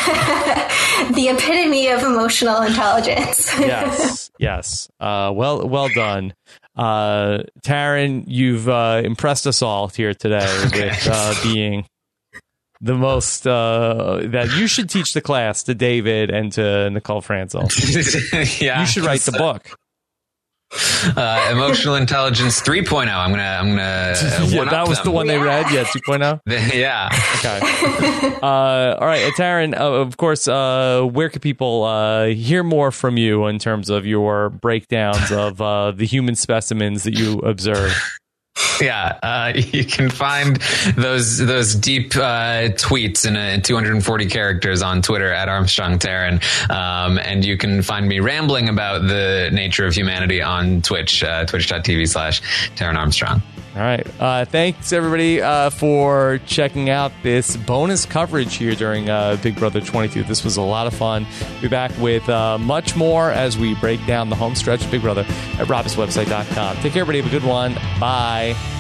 The epitome of emotional intelligence. Yes. Yes. Uh, well, well done. Uh, Taran, you've uh, impressed us all here today with uh, being the most uh, that you should teach the class to David and to Nicole Franzel. Yeah, you should write the book. Uh, Emotional Intelligence three point oh. I'm gonna, I'm gonna. Uh, yeah, that was them. the one they yeah. read. Yeah, two point oh. Yeah. Okay. Uh, all right, Taran. Uh, of course. Uh, where can people uh, hear more from you in terms of your breakdowns of uh, the human specimens that you observe? Yeah, uh, you can find those those deep uh, tweets in, a, in two hundred forty characters on Twitter at Armstrong Taran, um, and you can find me rambling about the nature of humanity on Twitch, uh, twitch.tv slash Taran Armstrong. All right. Uh, thanks, everybody, uh, for checking out this bonus coverage here during uh, Big Brother twenty-two. This was a lot of fun. We'll be back with uh, much more as we break down the home stretch of Big Brother at robins website dot com. Take care, everybody. Have a good one. Bye.